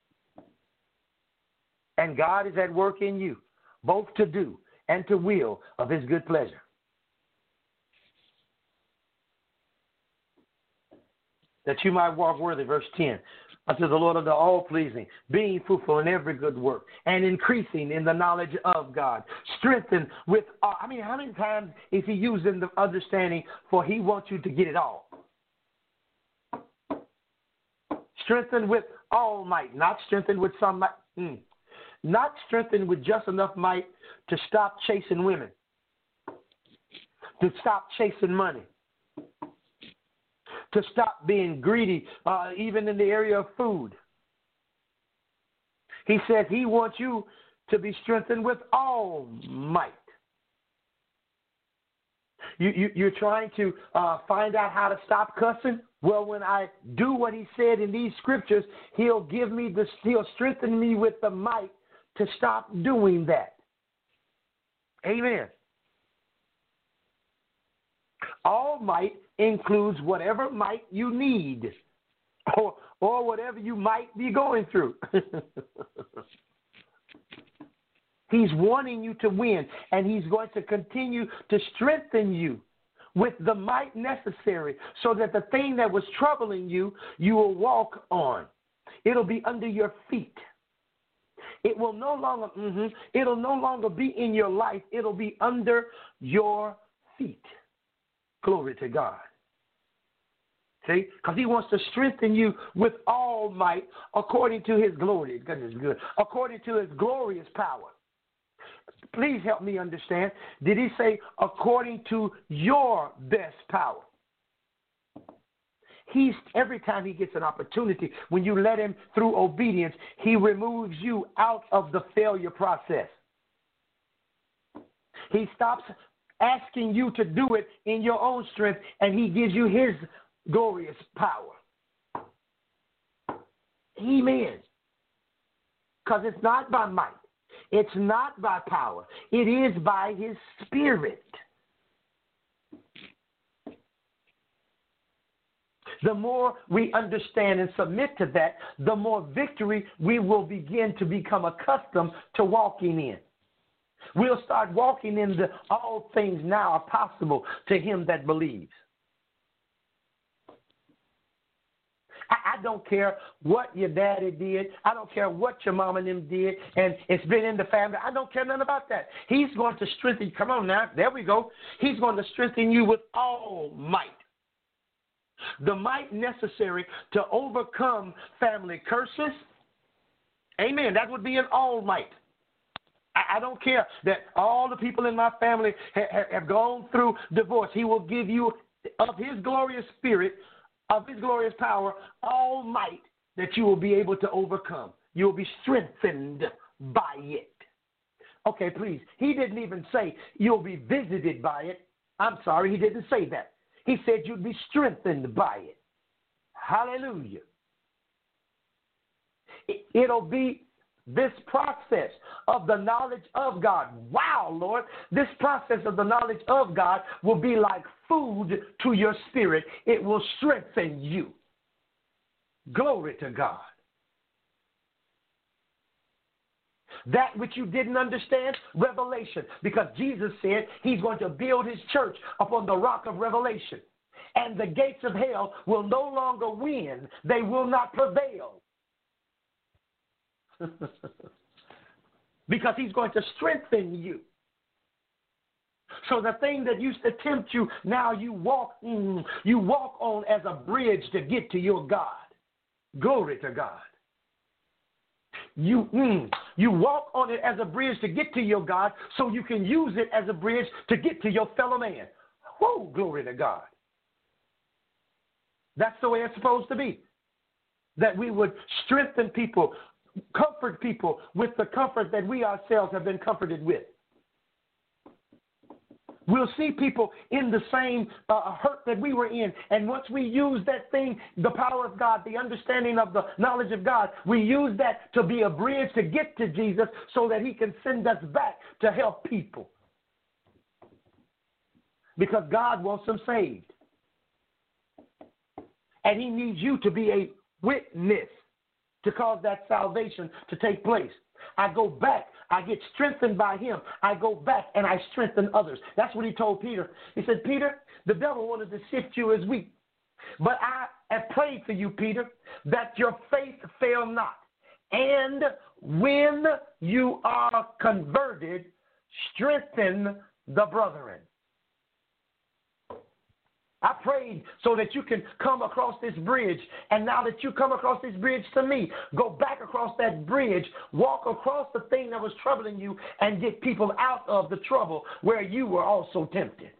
And God is at work in you, both to do and to will of his good pleasure. That you might walk worthy, verse 10, unto the Lord of the all-pleasing, being fruitful in every good work, and increasing in the knowledge of God. Strengthened with, how many times is he using the understanding for he wants you to get it all? Strengthened with all might, not strengthened with some might. Not strengthened with just enough might to stop chasing women, to stop chasing money, to stop being greedy, even in the area of food. He says he wants you to be strengthened with all might. You're trying to find out how to stop cussing? Well, when I do what he said in these scriptures, he'll strengthen me with the might to stop doing that. Amen. All might includes whatever might you need or whatever you might be going through. He's wanting you to win, and he's going to continue to strengthen you with the might necessary so that the thing that was troubling you, you will walk on. It'll be under your feet. It will no longer be in your life. It'll be under your feet. Glory to God. See? Because he wants to strengthen you with all might according to his glory. Goodness, good. According to his glorious power. Please help me understand. Did he say according to your best power? Every time he gets an opportunity, when you let him through obedience, he removes you out of the failure process. He stops asking you to do it in your own strength, and he gives you his glorious power. Amen. Because it's not by might. It's not by power. It is by his Spirit. The more we understand and submit to that, the more victory we will begin to become accustomed to walking in. We'll start walking in the all things now are possible to him that believes. I don't care what your daddy did. I don't care what your mom and them did, and it's been in the family. I don't care nothing about that. He's going to strengthen you. Come on now. There we go. He's going to strengthen you with all might. The might necessary to overcome family curses. Amen. That would be an all might. I don't care that all the people in my family have gone through divorce. He will give you of his glorious spirit, of his glorious power, all might that you will be able to overcome. You will be strengthened by it. Okay, please. He didn't even say you'll be visited by it. I'm sorry, he didn't say that. He said you'd be strengthened by it. Hallelujah. It'll be this process of the knowledge of God. Wow, Lord. This process of the knowledge of God will be like food to your spirit. It will strengthen you. Glory to God. That which you didn't understand, revelation. Because Jesus said he's going to build his church upon the rock of revelation. And the gates of hell will no longer win. They will not prevail. Because he's going to strengthen you. So the thing that used to tempt you, now you walk on as a bridge to get to your God. Glory to God. You walk on it as a bridge to get to your God, so you can use it as a bridge to get to your fellow man. Whoa, glory to God. That's the way it's supposed to be. That we would strengthen people, comfort people with the comfort that we ourselves have been comforted with. We'll see people in the same hurt that we were in. And once we use that thing, the power of God, the understanding of the knowledge of God, we use that to be a bridge to get to Jesus so that he can send us back to help people. Because God wants them saved. And he needs you to be a witness to cause that salvation to take place. I go back. I get strengthened by him. I go back and I strengthen others. That's what he told Peter. He said, Peter, the devil wanted to sift you as wheat. But I have prayed for you, Peter, that your faith fail not. And when you are converted, strengthen the brethren. I prayed so that you can come across this bridge. And now that you come across this bridge to me, go back across that bridge, walk across the thing that was troubling you, and get people out of the trouble where you were also tempted.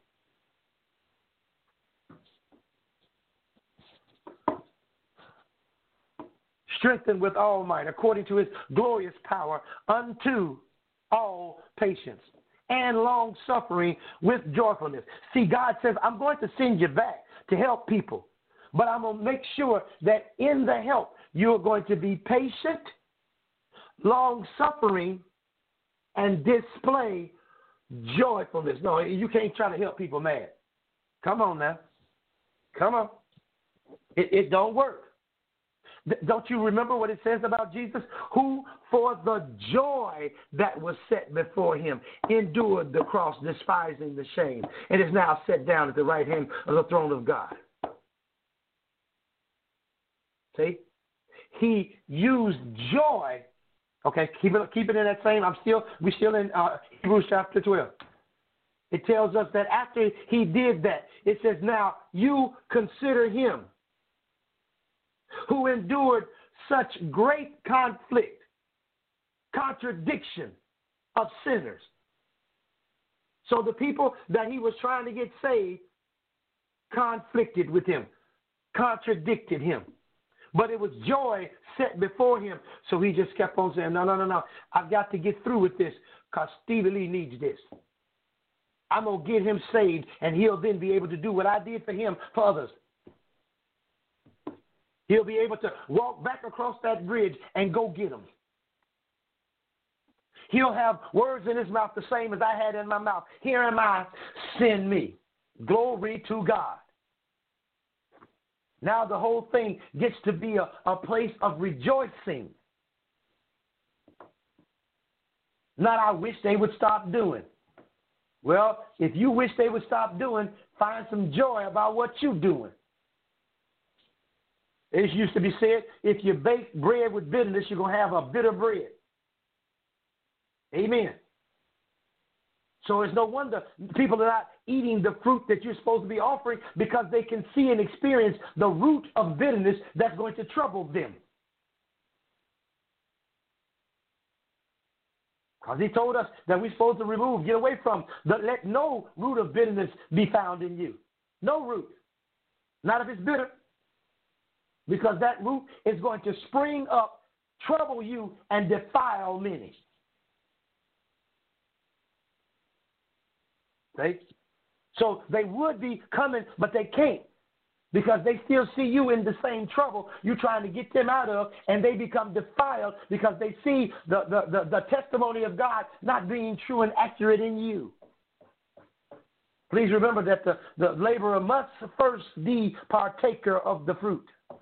Strengthened with all might, according to his glorious power, unto all patience and long-suffering with joyfulness. See, God says, I'm going to send you back to help people, but I'm going to make sure that in the help, you're going to be patient, long-suffering, and display joyfulness. No, you can't try to help people mad. Come on now. Come on. It don't work. Don't you remember what it says about Jesus? Who, for the joy that was set before him, endured the cross, despising the shame, and is now set down at the right hand of the throne of God. See? He used joy. Okay, keep it in that same. We're still in Hebrews chapter 12. It tells us that after he did that, it says, now you consider him who endured such great contradiction of sinners. So the people that he was trying to get saved conflicted with him, contradicted him. But it was joy set before him. So he just kept on saying, no. I've got to get through with this because Stevie Lee needs this. I'm going to get him saved, and he'll then be able to do what I did for him for others. He'll be able to walk back across that bridge and go get them. He'll have words in his mouth the same as I had in my mouth. Here am I, send me. Glory to God. Now the whole thing gets to be a place of rejoicing. Not I wish they would stop doing. Well, if you wish they would stop doing, find some joy about what you're doing. It used to be said, if you bake bread with bitterness, you're going to have a bitter bread. Amen. So it's no wonder people are not eating the fruit that you're supposed to be offering, because they can see and experience the root of bitterness that's going to trouble them. Because he told us that we're supposed to get away from, let no root of bitterness be found in you. No root. Not if it's bitter. Because that root is going to spring up, trouble you, and defile many. Okay? So they would be coming, but they can't. Because they still see you in the same trouble you're trying to get them out of, and they become defiled because they see the testimony of God not being true and accurate in you. Please remember that the laborer must first be partaker of the fruit.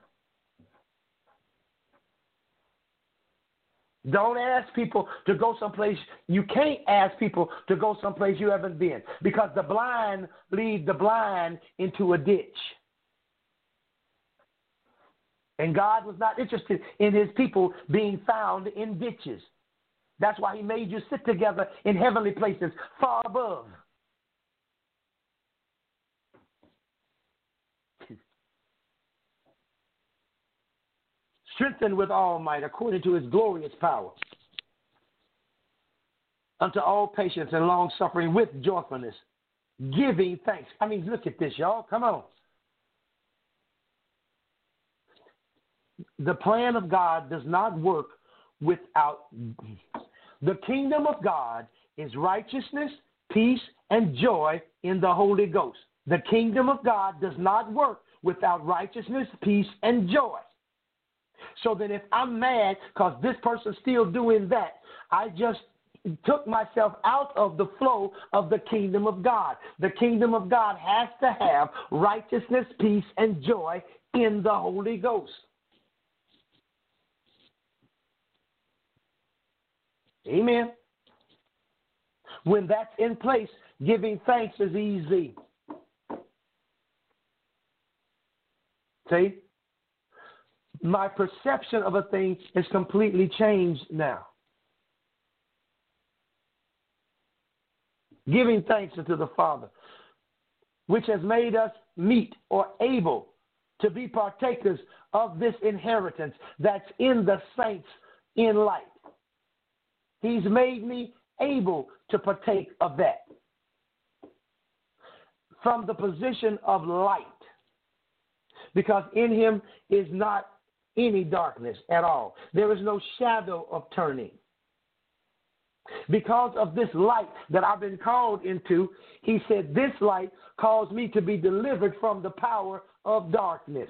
Don't ask people to go someplace. You can't ask people to go someplace you haven't been, because the blind lead the blind into a ditch. And God was not interested in his people being found in ditches. That's why he made you sit together in heavenly places far above. strengthened with all might according to his glorious power, unto all patience and long suffering with joyfulness, giving thanks. I mean, look at this, y'all. Come on. The plan of God does not work without. The kingdom of God is righteousness, peace, and joy in the Holy Ghost. The kingdom of God does not work without righteousness, peace, and joy. So that if I'm mad because this person's still doing that, I just took myself out of the flow of the kingdom of God. The kingdom of God has to have righteousness, peace, and joy in the Holy Ghost. Amen. When that's in place, giving thanks is easy. See? My perception of a thing is completely changed now. Giving thanks unto the Father, which has made us meet or able to be partakers of this inheritance that's in the saints in light. He's made me able to partake of that from the position of light, because in him is not any darkness at all. There is no shadow of turning. Because of this light that I've been called into, he said, this light caused me to be delivered from the power of darkness.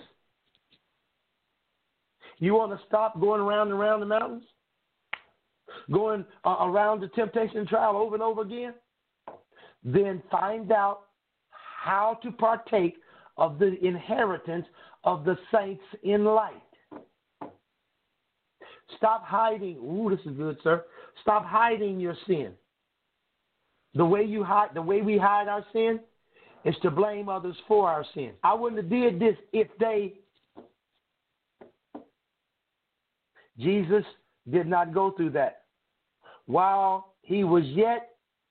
You want to stop going around and around the mountains? Going around the temptation and trial over and over again? Then find out how to partake of the inheritance of the saints in light. Stop hiding. Ooh, this is good, sir. Stop hiding your sin. The way we hide our sin is to blame others for our sin. I wouldn't have did this if they. Jesus did not go through that. While he was yet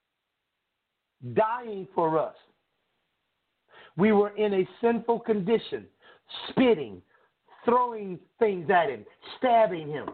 dying for us, we were in a sinful condition, spitting, throwing things at him, stabbing him.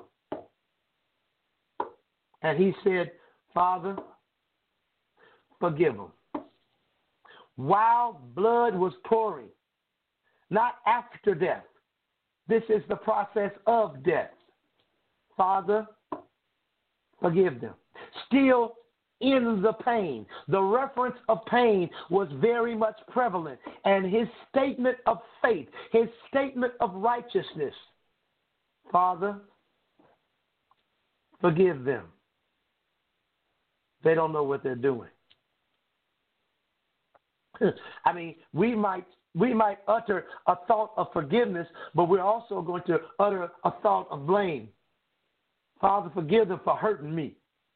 And he said, Father, forgive them. While blood was pouring, not after death. This is the process of death. Father, forgive them. Still in the pain. The reference of pain was very much prevalent. And his statement of faith, his statement of righteousness, Father, forgive them. They don't know what they're doing. I mean, we might utter a thought of forgiveness, but we're also going to utter a thought of blame. Father, forgive them for hurting me.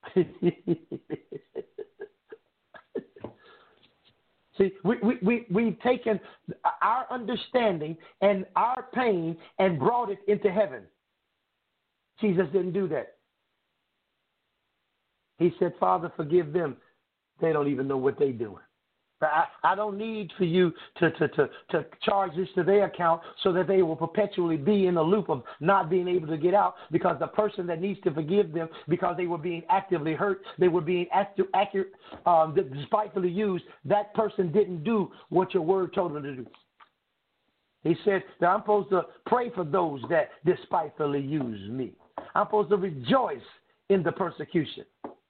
See, we've taken our understanding and our pain and brought it into heaven. Jesus didn't do that. He said, Father, forgive them. They don't even know what they're doing. I don't need for you to charge this to their account so that they will perpetually be in a loop of not being able to get out, because the person that needs to forgive them because they were being actively hurt, they were being despitefully used, that person didn't do what your word told them to do. He said that I'm supposed to pray for those that despitefully use me. I'm supposed to rejoice in the persecution.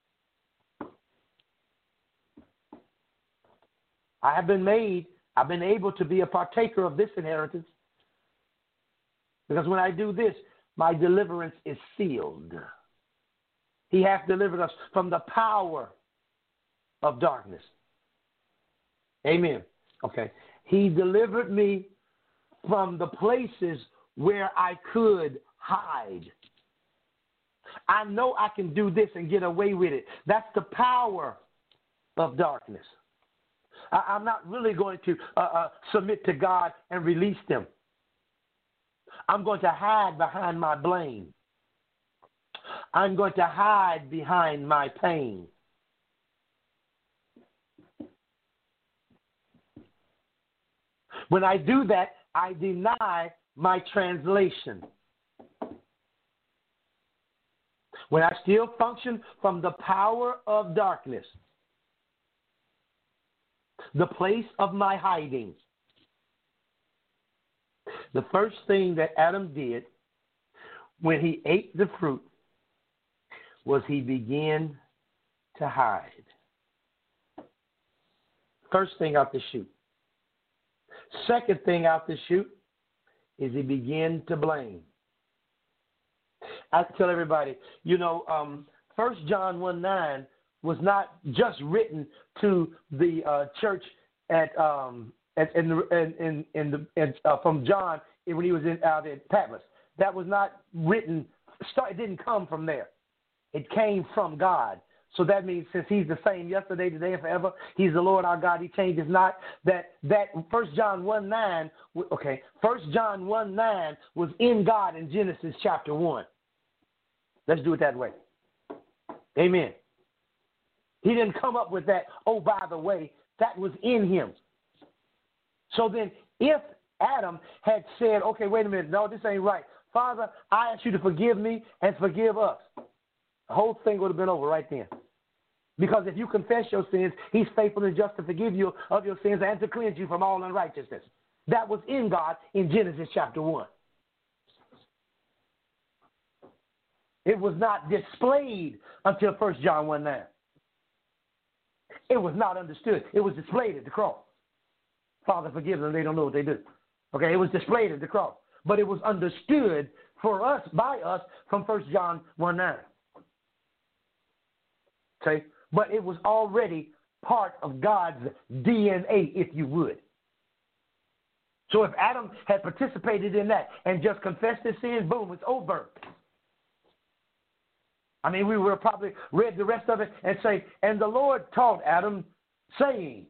I've been able to be a partaker of this inheritance, because when I do this, my deliverance is sealed. He hath delivered us from the power of darkness. Amen. Okay. He delivered me from the places where I could hide. I know I can do this and get away with it. That's the power of darkness. I'm not really going to submit to God and release them. I'm going to hide behind my blame. I'm going to hide behind my pain. When I do that, I deny my translation. when I still function from the power of darkness, the place of my hiding, the first thing that Adam did when he ate the fruit was he began to hide. First thing out the chute. Second thing out the chute is he began to blame. I tell everybody, 1 John 1:9 was not just written to the church from John when he was out in Patmos. That was not written. It didn't come from there. It came from God. So that means since he's the same yesterday, today, and forever, he's the Lord our God. He changes not. That 1 John 1:9, 1 John 1:9 was in God in Genesis chapter 1. Let's do it that way. Amen. He didn't come up with that, oh, by the way, that was in him. So then if Adam had said, okay, wait a minute, no, this ain't right. Father, I ask you to forgive me and forgive us. The whole thing would have been over right then. Because if you confess your sins, he's faithful and just to forgive you of your sins and to cleanse you from all unrighteousness. That was in God in Genesis chapter 1. It was not displayed until 1 John 1:9. It was not understood. It was displayed at the cross. Father, forgive them. They don't know what they do. Okay, it was displayed at the cross. But it was understood for us, by us, from 1 John 1:9. Okay? But it was already part of God's DNA, if you would. So if Adam had participated in that and just confessed his sin, boom, it's over. I mean, we would have probably read the rest of it and say, and the Lord taught Adam, saying.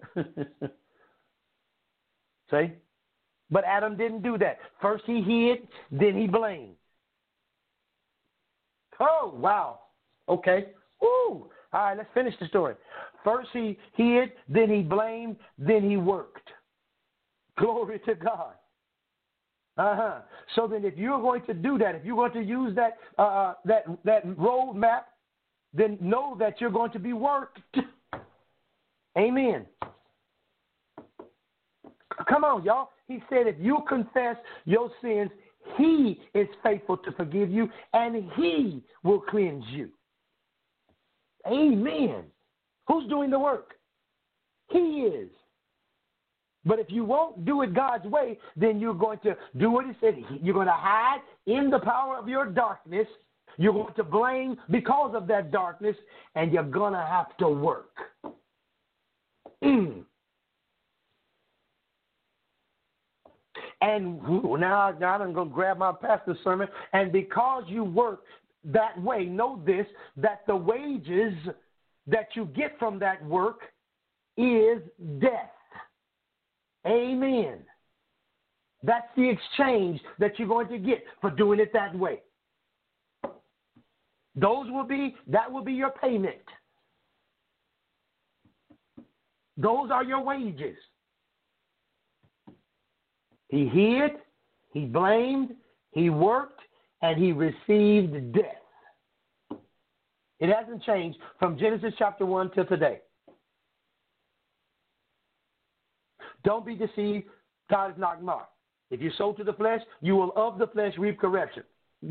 See? But Adam didn't do that. First he hid, then he blamed. Oh, wow. Okay. Ooh. All right, let's finish the story. First he hid, then he blamed, then he worked. Glory to God. So then if you're going to do that, if you're going to use that road map, then know that you're going to be worked. Amen. Come on, y'all. He said if you confess your sins, he is faithful to forgive you, and he will cleanse you. Amen. Who's doing the work? He is. But if you won't do it God's way, then you're going to do what he said. You're going to hide in the power of your darkness. You're going to blame because of that darkness, and you're going to have to work. And now I'm going to grab my pastor's sermon. And because you work that way, know this, that the wages that you get from that work is death. Amen. That's the exchange that you're going to get for doing it that way. That will be your payment. Those are your wages. He hid, he blamed, he worked, and he received death. It hasn't changed from Genesis chapter 1 till today. Don't be deceived. God is not mocked. If you sow to the flesh, you will of the flesh reap corruption.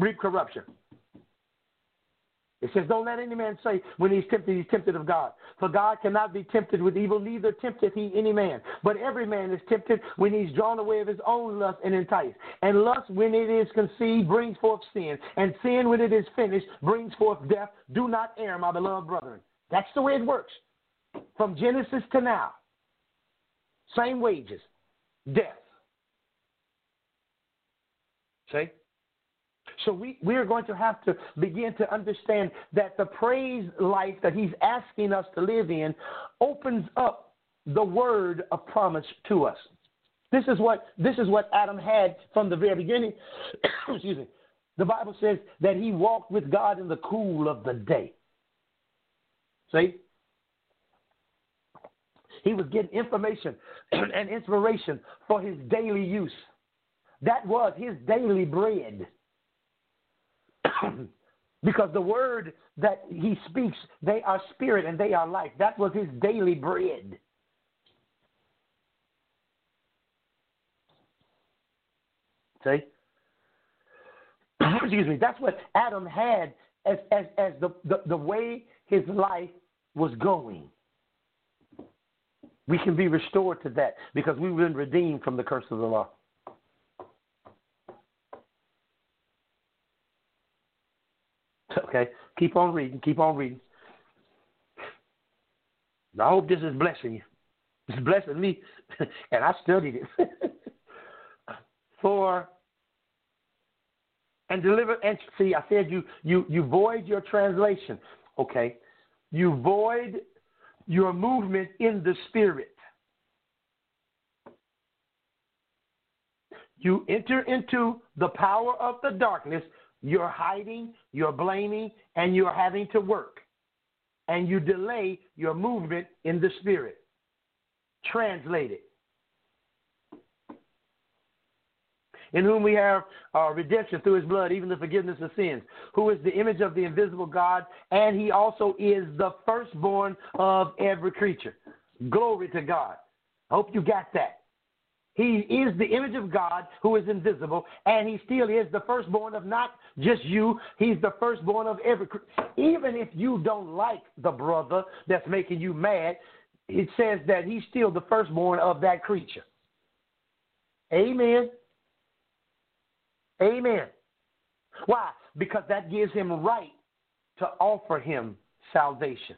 It says, don't let any man say when he's tempted of God. For God cannot be tempted with evil, neither tempteth he any man. But every man is tempted when he's drawn away of his own lust and enticed. And lust, when it is conceived, brings forth sin. And sin, when it is finished, brings forth death. Do not err, my beloved brethren. That's the way it works. From Genesis to now. Same wages. Death. See? So we are going to have to begin to understand that the praise life that he's asking us to live in opens up the word of promise to us. This is what Adam had from the very beginning. Excuse me. The Bible says that he walked with God in the cool of the day. See? He was getting information and inspiration for his daily use. That was his daily bread. Because the word that he speaks, they are spirit and they are life. That was his daily bread. See? Excuse me. That's what Adam had as the way his life was going. We can be restored to that because we've been redeemed from the curse of the law. Okay, keep on reading. Keep on reading. I hope this is blessing you. It's blessing me, and I studied it. And deliver, and see, I said you void your translation. Okay, you void your movement in the spirit. You enter into the power of the darkness. You're hiding, you're blaming, and you're having to work. And you delay your movement in the spirit. Translate it. In whom we have redemption through his blood, even the forgiveness of sins, who is the image of the invisible God, and he also is the firstborn of every creature. Glory to God. I hope you got that. He is the image of God who is invisible, and he still is the firstborn of not just you. He's the firstborn of every. Even if you don't like the brother that's making you mad, it says that he's still the firstborn of that creature. Amen. Amen. Why? Because that gives him right to offer him salvation.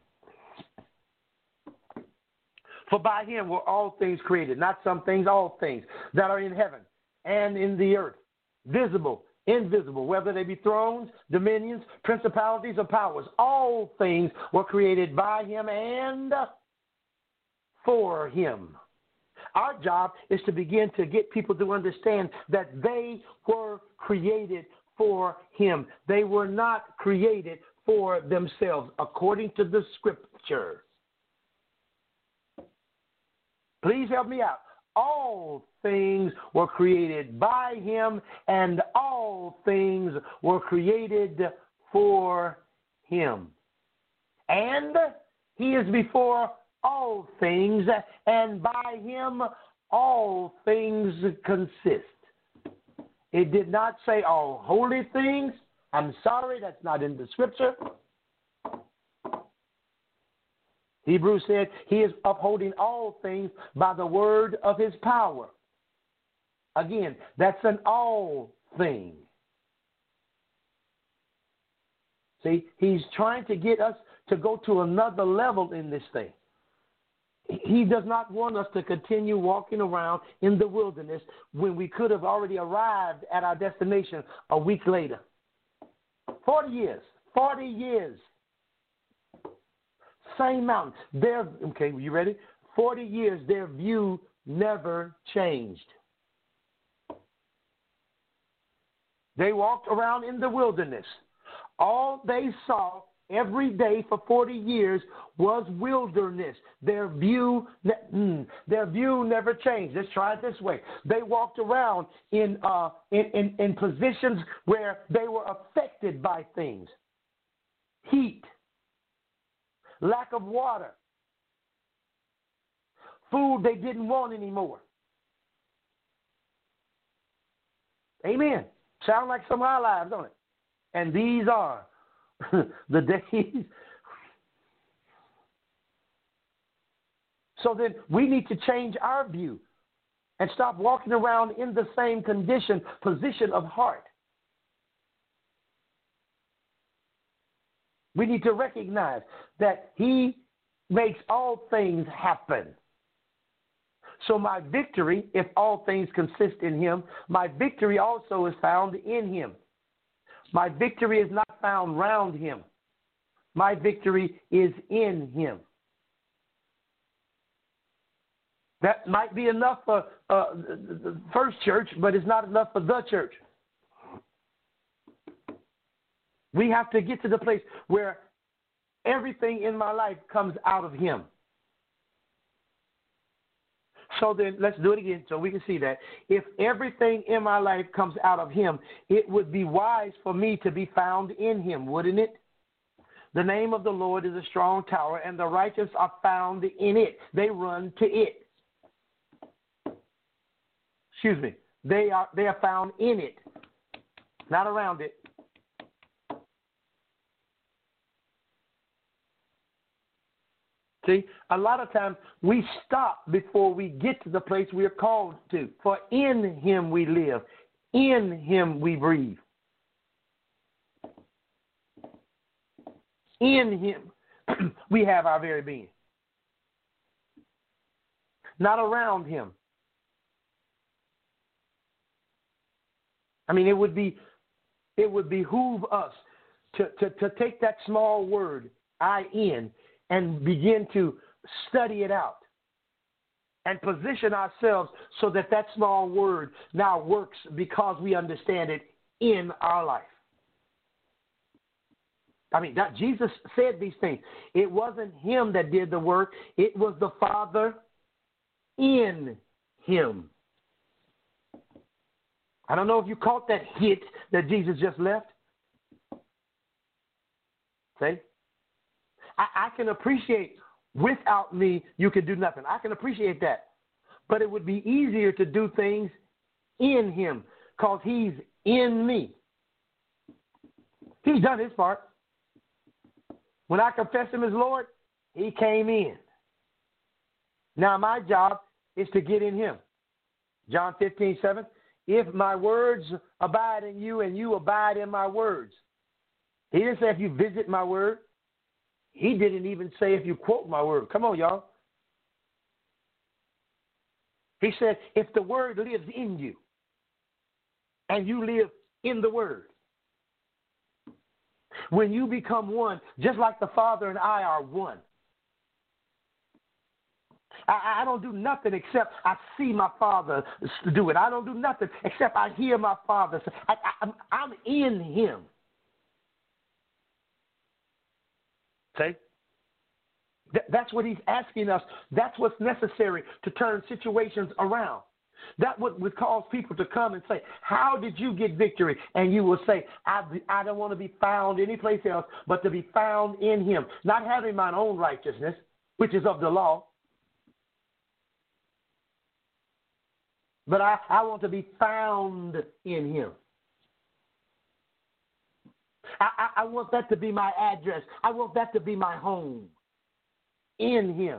For by him were all things created, not some things, all things that are in heaven and in the earth, visible, invisible, whether they be thrones, dominions, principalities, or powers. All things were created by him and for him. Our job is to begin to get people to understand that they were created for him. They were not created for themselves, according to the scripture. Please help me out. All things were created by him, and all things were created for him. And he is before all things, and by him all things consist. It did not say all holy things. I'm sorry, that's not in the scripture. Hebrews said he is upholding all things by the word of his power. Again, that's an all thing. See, he's trying to get us to go to another level in this thing. He does not want us to continue walking around in the wilderness when we could have already arrived at our destination a week later. 40 years. 40 years. Same mountain. Okay, you ready? 40 years, their view never changed. They walked around in the wilderness. All they saw every day for 40 years was wilderness. Their view never changed. Let's try it this way. They walked around in positions where they were affected by things. Heat. Lack of water. Food they didn't want anymore. Amen. Sound like some of our lives, don't it? And these are the days. So then we need to change our view and stop walking around in the same position of heart. We need to recognize that he makes all things happen. So my victory, if all things consist in him, my victory also is found in him. My victory is not found round him. My victory is in him. That might be enough for the first church, but it's not enough for the church. We have to get to the place where everything in my life comes out of him. So then let's do it again so we can see that. If everything in my life comes out of him, it would be wise for me to be found in him, wouldn't it? The name of the Lord is a strong tower, and the righteous are found in it. They run to it. Excuse me. They are found in it, not around it. See, a lot of times we stop before we get to the place we are called to. For in him we live, in him we breathe. In him we have our very being. Not around him. I mean, it would behoove us to take that small word, I-N, and begin to study it out and position ourselves so that that small word now works because we understand it in our life. I mean, Jesus said these things. It wasn't him that did the work. It was the Father in him. I don't know if you caught that hit that Jesus just left. See? I can appreciate without me, you can do nothing. I can appreciate that. But it would be easier to do things in him because he's in me. He's done his part. When I confessed him as Lord, he came in. Now my job is to get in him. John 15:7. If my words abide in you and you abide in my words. He didn't say if you visit my word. He didn't even say if you quote my word. Come on, y'all. He said if the word lives in you and you live in the word. When you become one, just like the Father and I are one. I don't do nothing except I see my Father do it. I don't do nothing except I hear my Father say, I'm in him. See? That's what he's asking us. That's what's necessary to turn situations around. That would cause people to come and say, how did you get victory? And you will say, I don't want to be found anyplace else but to be found in him. Not having my own righteousness, which is of the law. But I want to be found in him. I want that to be my address. I want that to be my home. In him.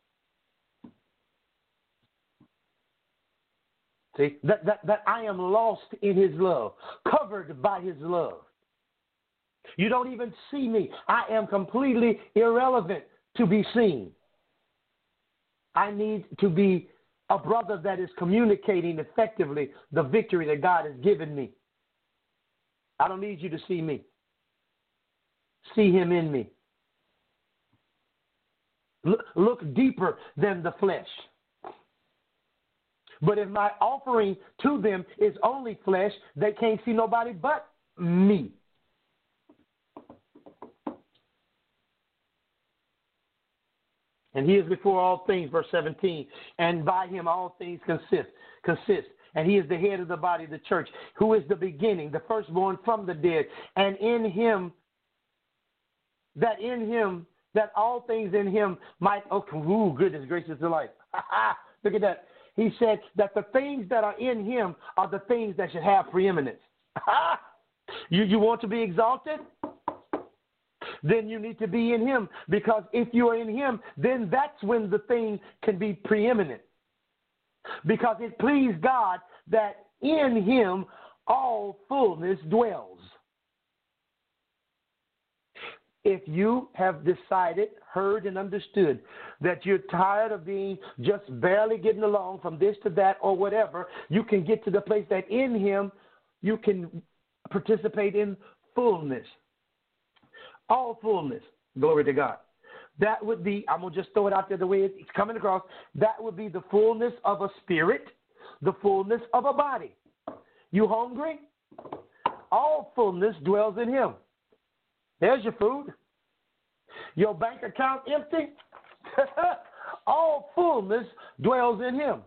See, that I am lost in his love, covered by his love. You don't even see me. I am completely irrelevant to be seen. I need to be a brother that is communicating effectively the victory that God has given me. I don't need you to see me. See him in me. Look deeper than the flesh. But if my offering to them is only flesh, they can't see nobody but me. And he is before all things, verse 17, and by him all things consist. And he is the head of the body of the church, who is the beginning, the firstborn from the dead, and in him, that all things in him might, goodness gracious delight. Look at that. He said that the things that are in him are the things that should have preeminence. You want to be exalted? Then you need to be in him. Because if you are in him, then that's when the thing can be preeminent. Because it pleased God that in him all fullness dwells. If you have decided, heard, and understood that you're tired of being just barely getting along from this to that or whatever, you can get to the place that in him you can participate in fullness. All fullness. Glory to God. That would be, I'm going to just throw it out there the way it's coming across. That would be the fullness of a spirit, the fullness of a body. You hungry? All fullness dwells in him. There's your food. Your bank account empty? all fullness dwells in him.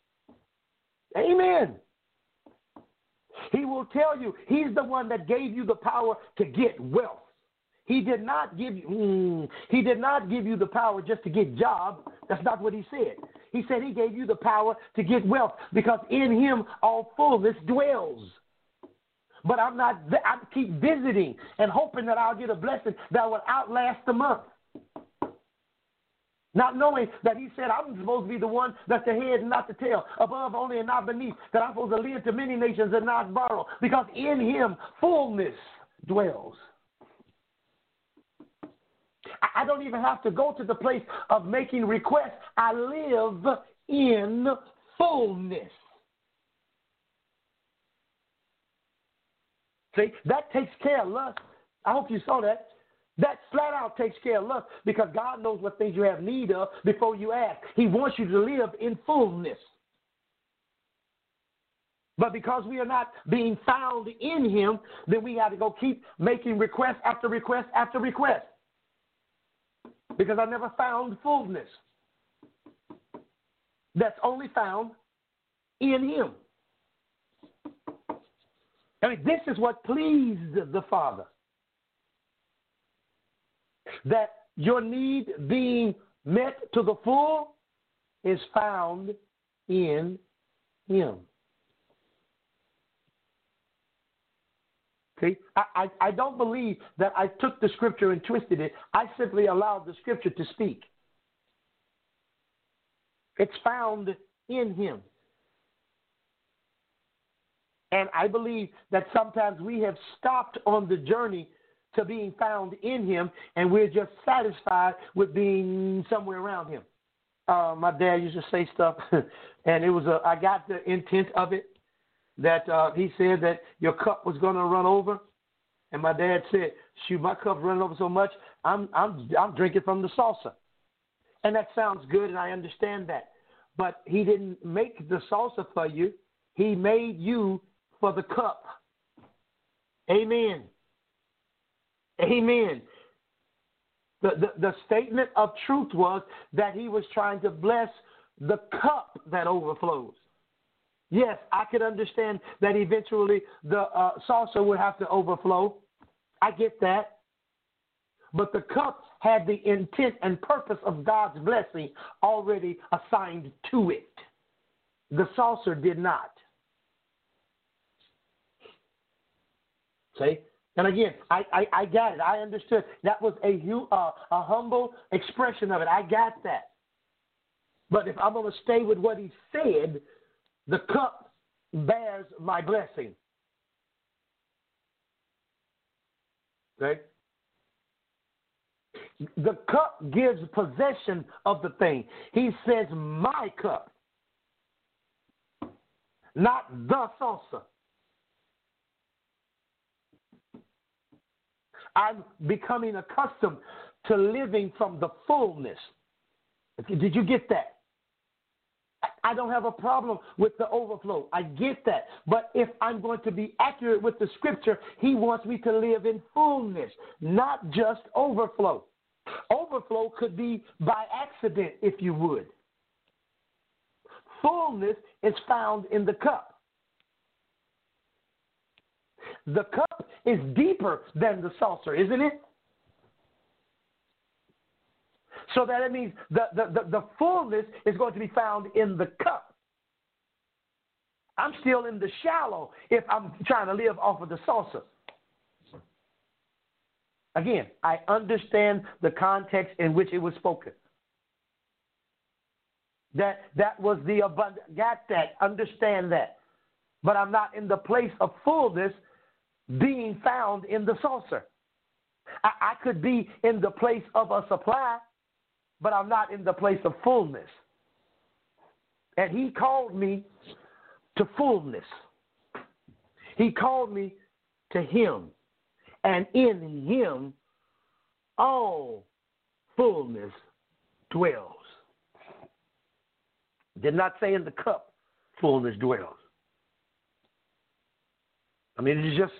Amen. He will tell you he's the one that gave you the power to get wealth. He did not give you the power just to get job. That's not what he said. He said he gave you the power to get wealth because in him all fullness dwells. But I keep visiting and hoping that I'll get a blessing that will outlast the month. Not knowing that he said I'm supposed to be the one that's the head and not the tail, above only and not beneath, that I'm supposed to lend to many nations and not borrow, because in him fullness dwells. I don't even have to go to the place of making requests. I live in fullness. See, that takes care of lust. I hope you saw that. That flat out takes care of lust because God knows what things you have need of before you ask. He wants you to live in fullness. But because we are not being found in him, then we got to go keep making request after request after request. Because I never found fullness. That's only found in him. I mean, this is what pleased the Father. That your need being met to the full is found in him. See, I don't believe that I took the scripture and twisted it. I simply allowed the scripture to speak. It's found in him. And I believe that sometimes we have stopped on the journey to being found in him, and we're just satisfied with being somewhere around him. My dad used to say stuff, and I got the intent of it, that he said that your cup was going to run over, and my dad said, shoot, my cup's running over so much, I'm drinking from the saucer. And that sounds good, and I understand that. But he didn't make the saucer for you. He made you for the cup. Amen. Amen. The statement of truth was that he was trying to bless the cup that overflows. Yes, I could understand that eventually the saucer would have to overflow. I get that. But the cup had the intent and purpose of God's blessing already assigned to it. The saucer did not. See? And again, I got it. I understood. That was a humble expression of it. I got that. But if I'm going to stay with what he said, the cup bears my blessing. Okay? The cup gives possession of the thing. He says, my cup, not the saucer. I'm becoming accustomed to living from the fullness. Did you get that? I don't have a problem with the overflow. I get that. But if I'm going to be accurate with the scripture, he wants me to live in fullness, not just overflow. Overflow could be by accident, if you would. Fullness is found in the cup. The cup is deeper than the saucer, isn't it? So that it means the fullness is going to be found in the cup. I'm still in the shallow if I'm trying to live off of the saucer. Again, I understand the context in which it was spoken. That was the abundant. Got that. Understand that. But I'm not in the place of fullness being found in the saucer. I could be in the place of a supply, but I'm not in the place of fullness. And he called me to fullness. He called me to him. And in him, all fullness dwells. Did not say in the cup, fullness dwells. I mean, it's just,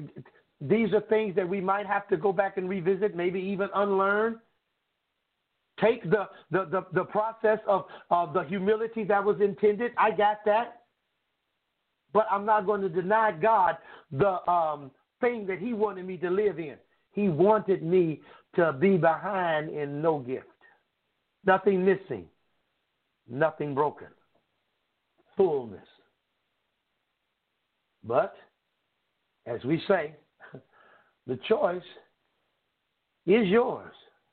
these are things that we might have to go back and revisit, maybe even unlearn. take the process of the humility that was intended. I got that. But I'm not going to deny God the thing that he wanted me to live in. He wanted me to be behind in no gift. Nothing missing. Nothing broken. Fullness. But, as we say, the choice is yours.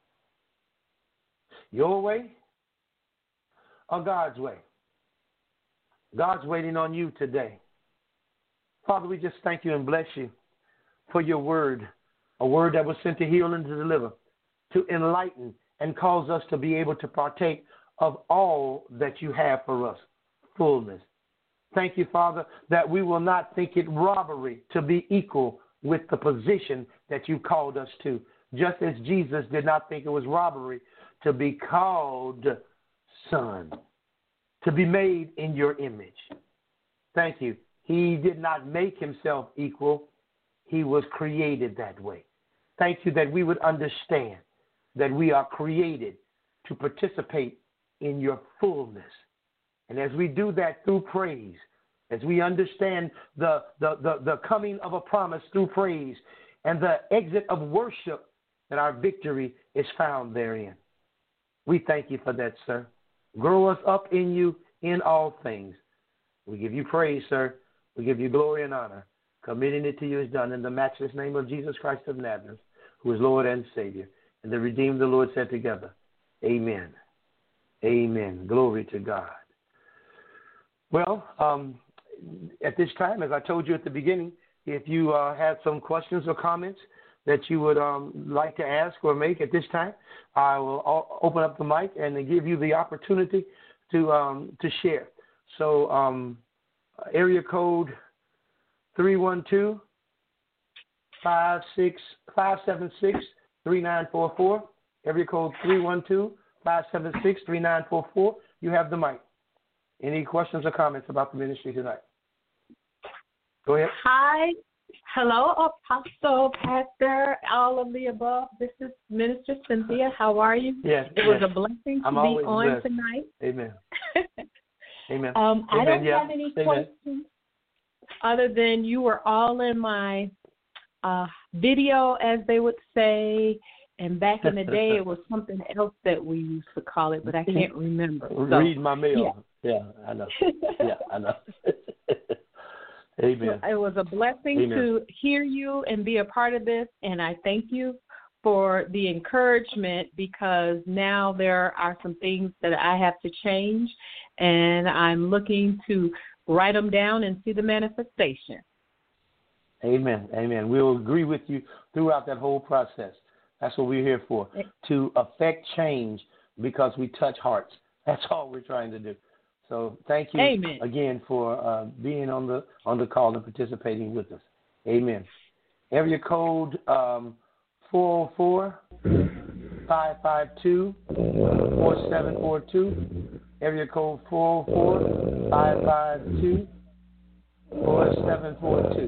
Your way or God's way? God's waiting on you today. Father, we just thank you and bless you for your word, a word that was sent to heal and to deliver, to enlighten and cause us to be able to partake of all that you have for us, fullness. Thank you, Father, that we will not think it robbery to be equal with the position that you called us to, just as Jesus did not think it was robbery to be called son, to be made in your image. Thank you. He did not make himself equal. He was created that way. Thank you that we would understand that we are created to participate in your fullness. And as we do that through praise, as we understand the coming of a promise through praise and the exit of worship, that our victory is found therein. We thank you for that, sir. Grow us up in you in all things. We give you praise, sir. We give you glory and honor. Committing it to you is done in the matchless name of Jesus Christ of Nazareth, who is Lord and Savior. And the redeemed the Lord said together, amen. Amen. Glory to God. Well, at this time, as I told you at the beginning, if you have some questions or comments that you would like to ask or make at this time, I will open up the mic and give you the opportunity to share. So, area code 312-576-3944. Area code 312-576-3944. You have the mic. Any questions or comments about the ministry tonight? Go ahead. Hi. Hello, Apostle, Pastor, all of the above. This is Minister Cynthia. How are you? Yes. It was a blessing to be on blessed tonight. Amen. Amen. I don't have any questions other than you were all in my video, as they would say. And back in the day, it was something else that we used to call it, but I can't remember. So, read my mail. Yeah, I know. Yeah, I know. Amen. So it was a blessing to hear you and be a part of this, and I thank you for the encouragement, because now there are some things that I have to change, and I'm looking to write them down and see the manifestation. Amen. Amen. We'll agree with you throughout that whole process. That's what we're here for, to affect change, because we touch hearts. That's all we're trying to do. So thank you again for being on the call and participating with us. Amen. Area code 404-552-4742. Area code 404-552-4742.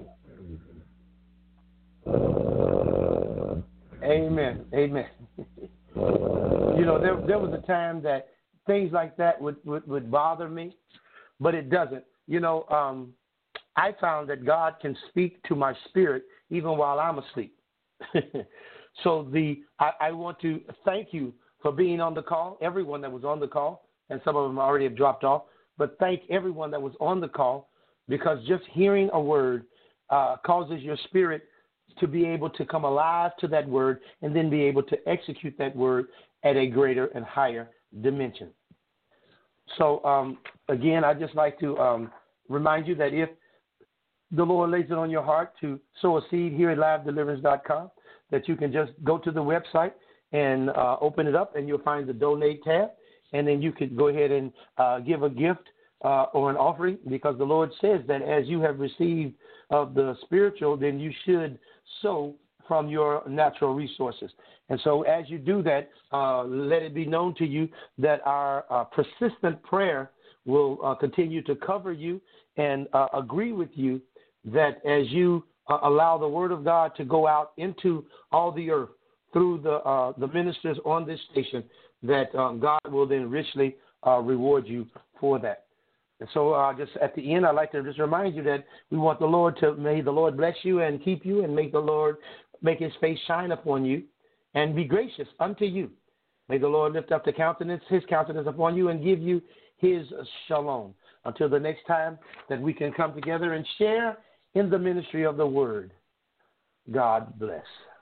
Amen. Amen. You know, there was a time that things like that would bother me, but it doesn't. You know, I found that God can speak to my spirit even while I'm asleep. So I want to thank you for being on the call, everyone that was on the call, and some of them already have dropped off, but thank everyone that was on the call, because just hearing a word causes your spirit to be able to come alive to that word and then be able to execute that word at a greater and higher dimension. So, again, I'd just like to remind you that if the Lord lays it on your heart to sow a seed here at livedeliverance.com, that you can just go to the website and open it up, and you'll find the donate tab, and then you could go ahead and give a gift or an offering, because the Lord says that as you have received of the spiritual, then you should sow from your natural resources. And so as you do that, let it be known to you that our persistent prayer will continue to cover you and agree with you that as you allow the word of God to go out into all the earth through the ministers on this station, that God will then richly reward you for that. And so just at the end, I'd like to just remind you that we want may the Lord bless you and keep you, and make the Lord make his face shine upon you and be gracious unto you. May the Lord lift up his countenance upon you, and give you his shalom. Until the next time that we can come together and share in the ministry of the word, God bless.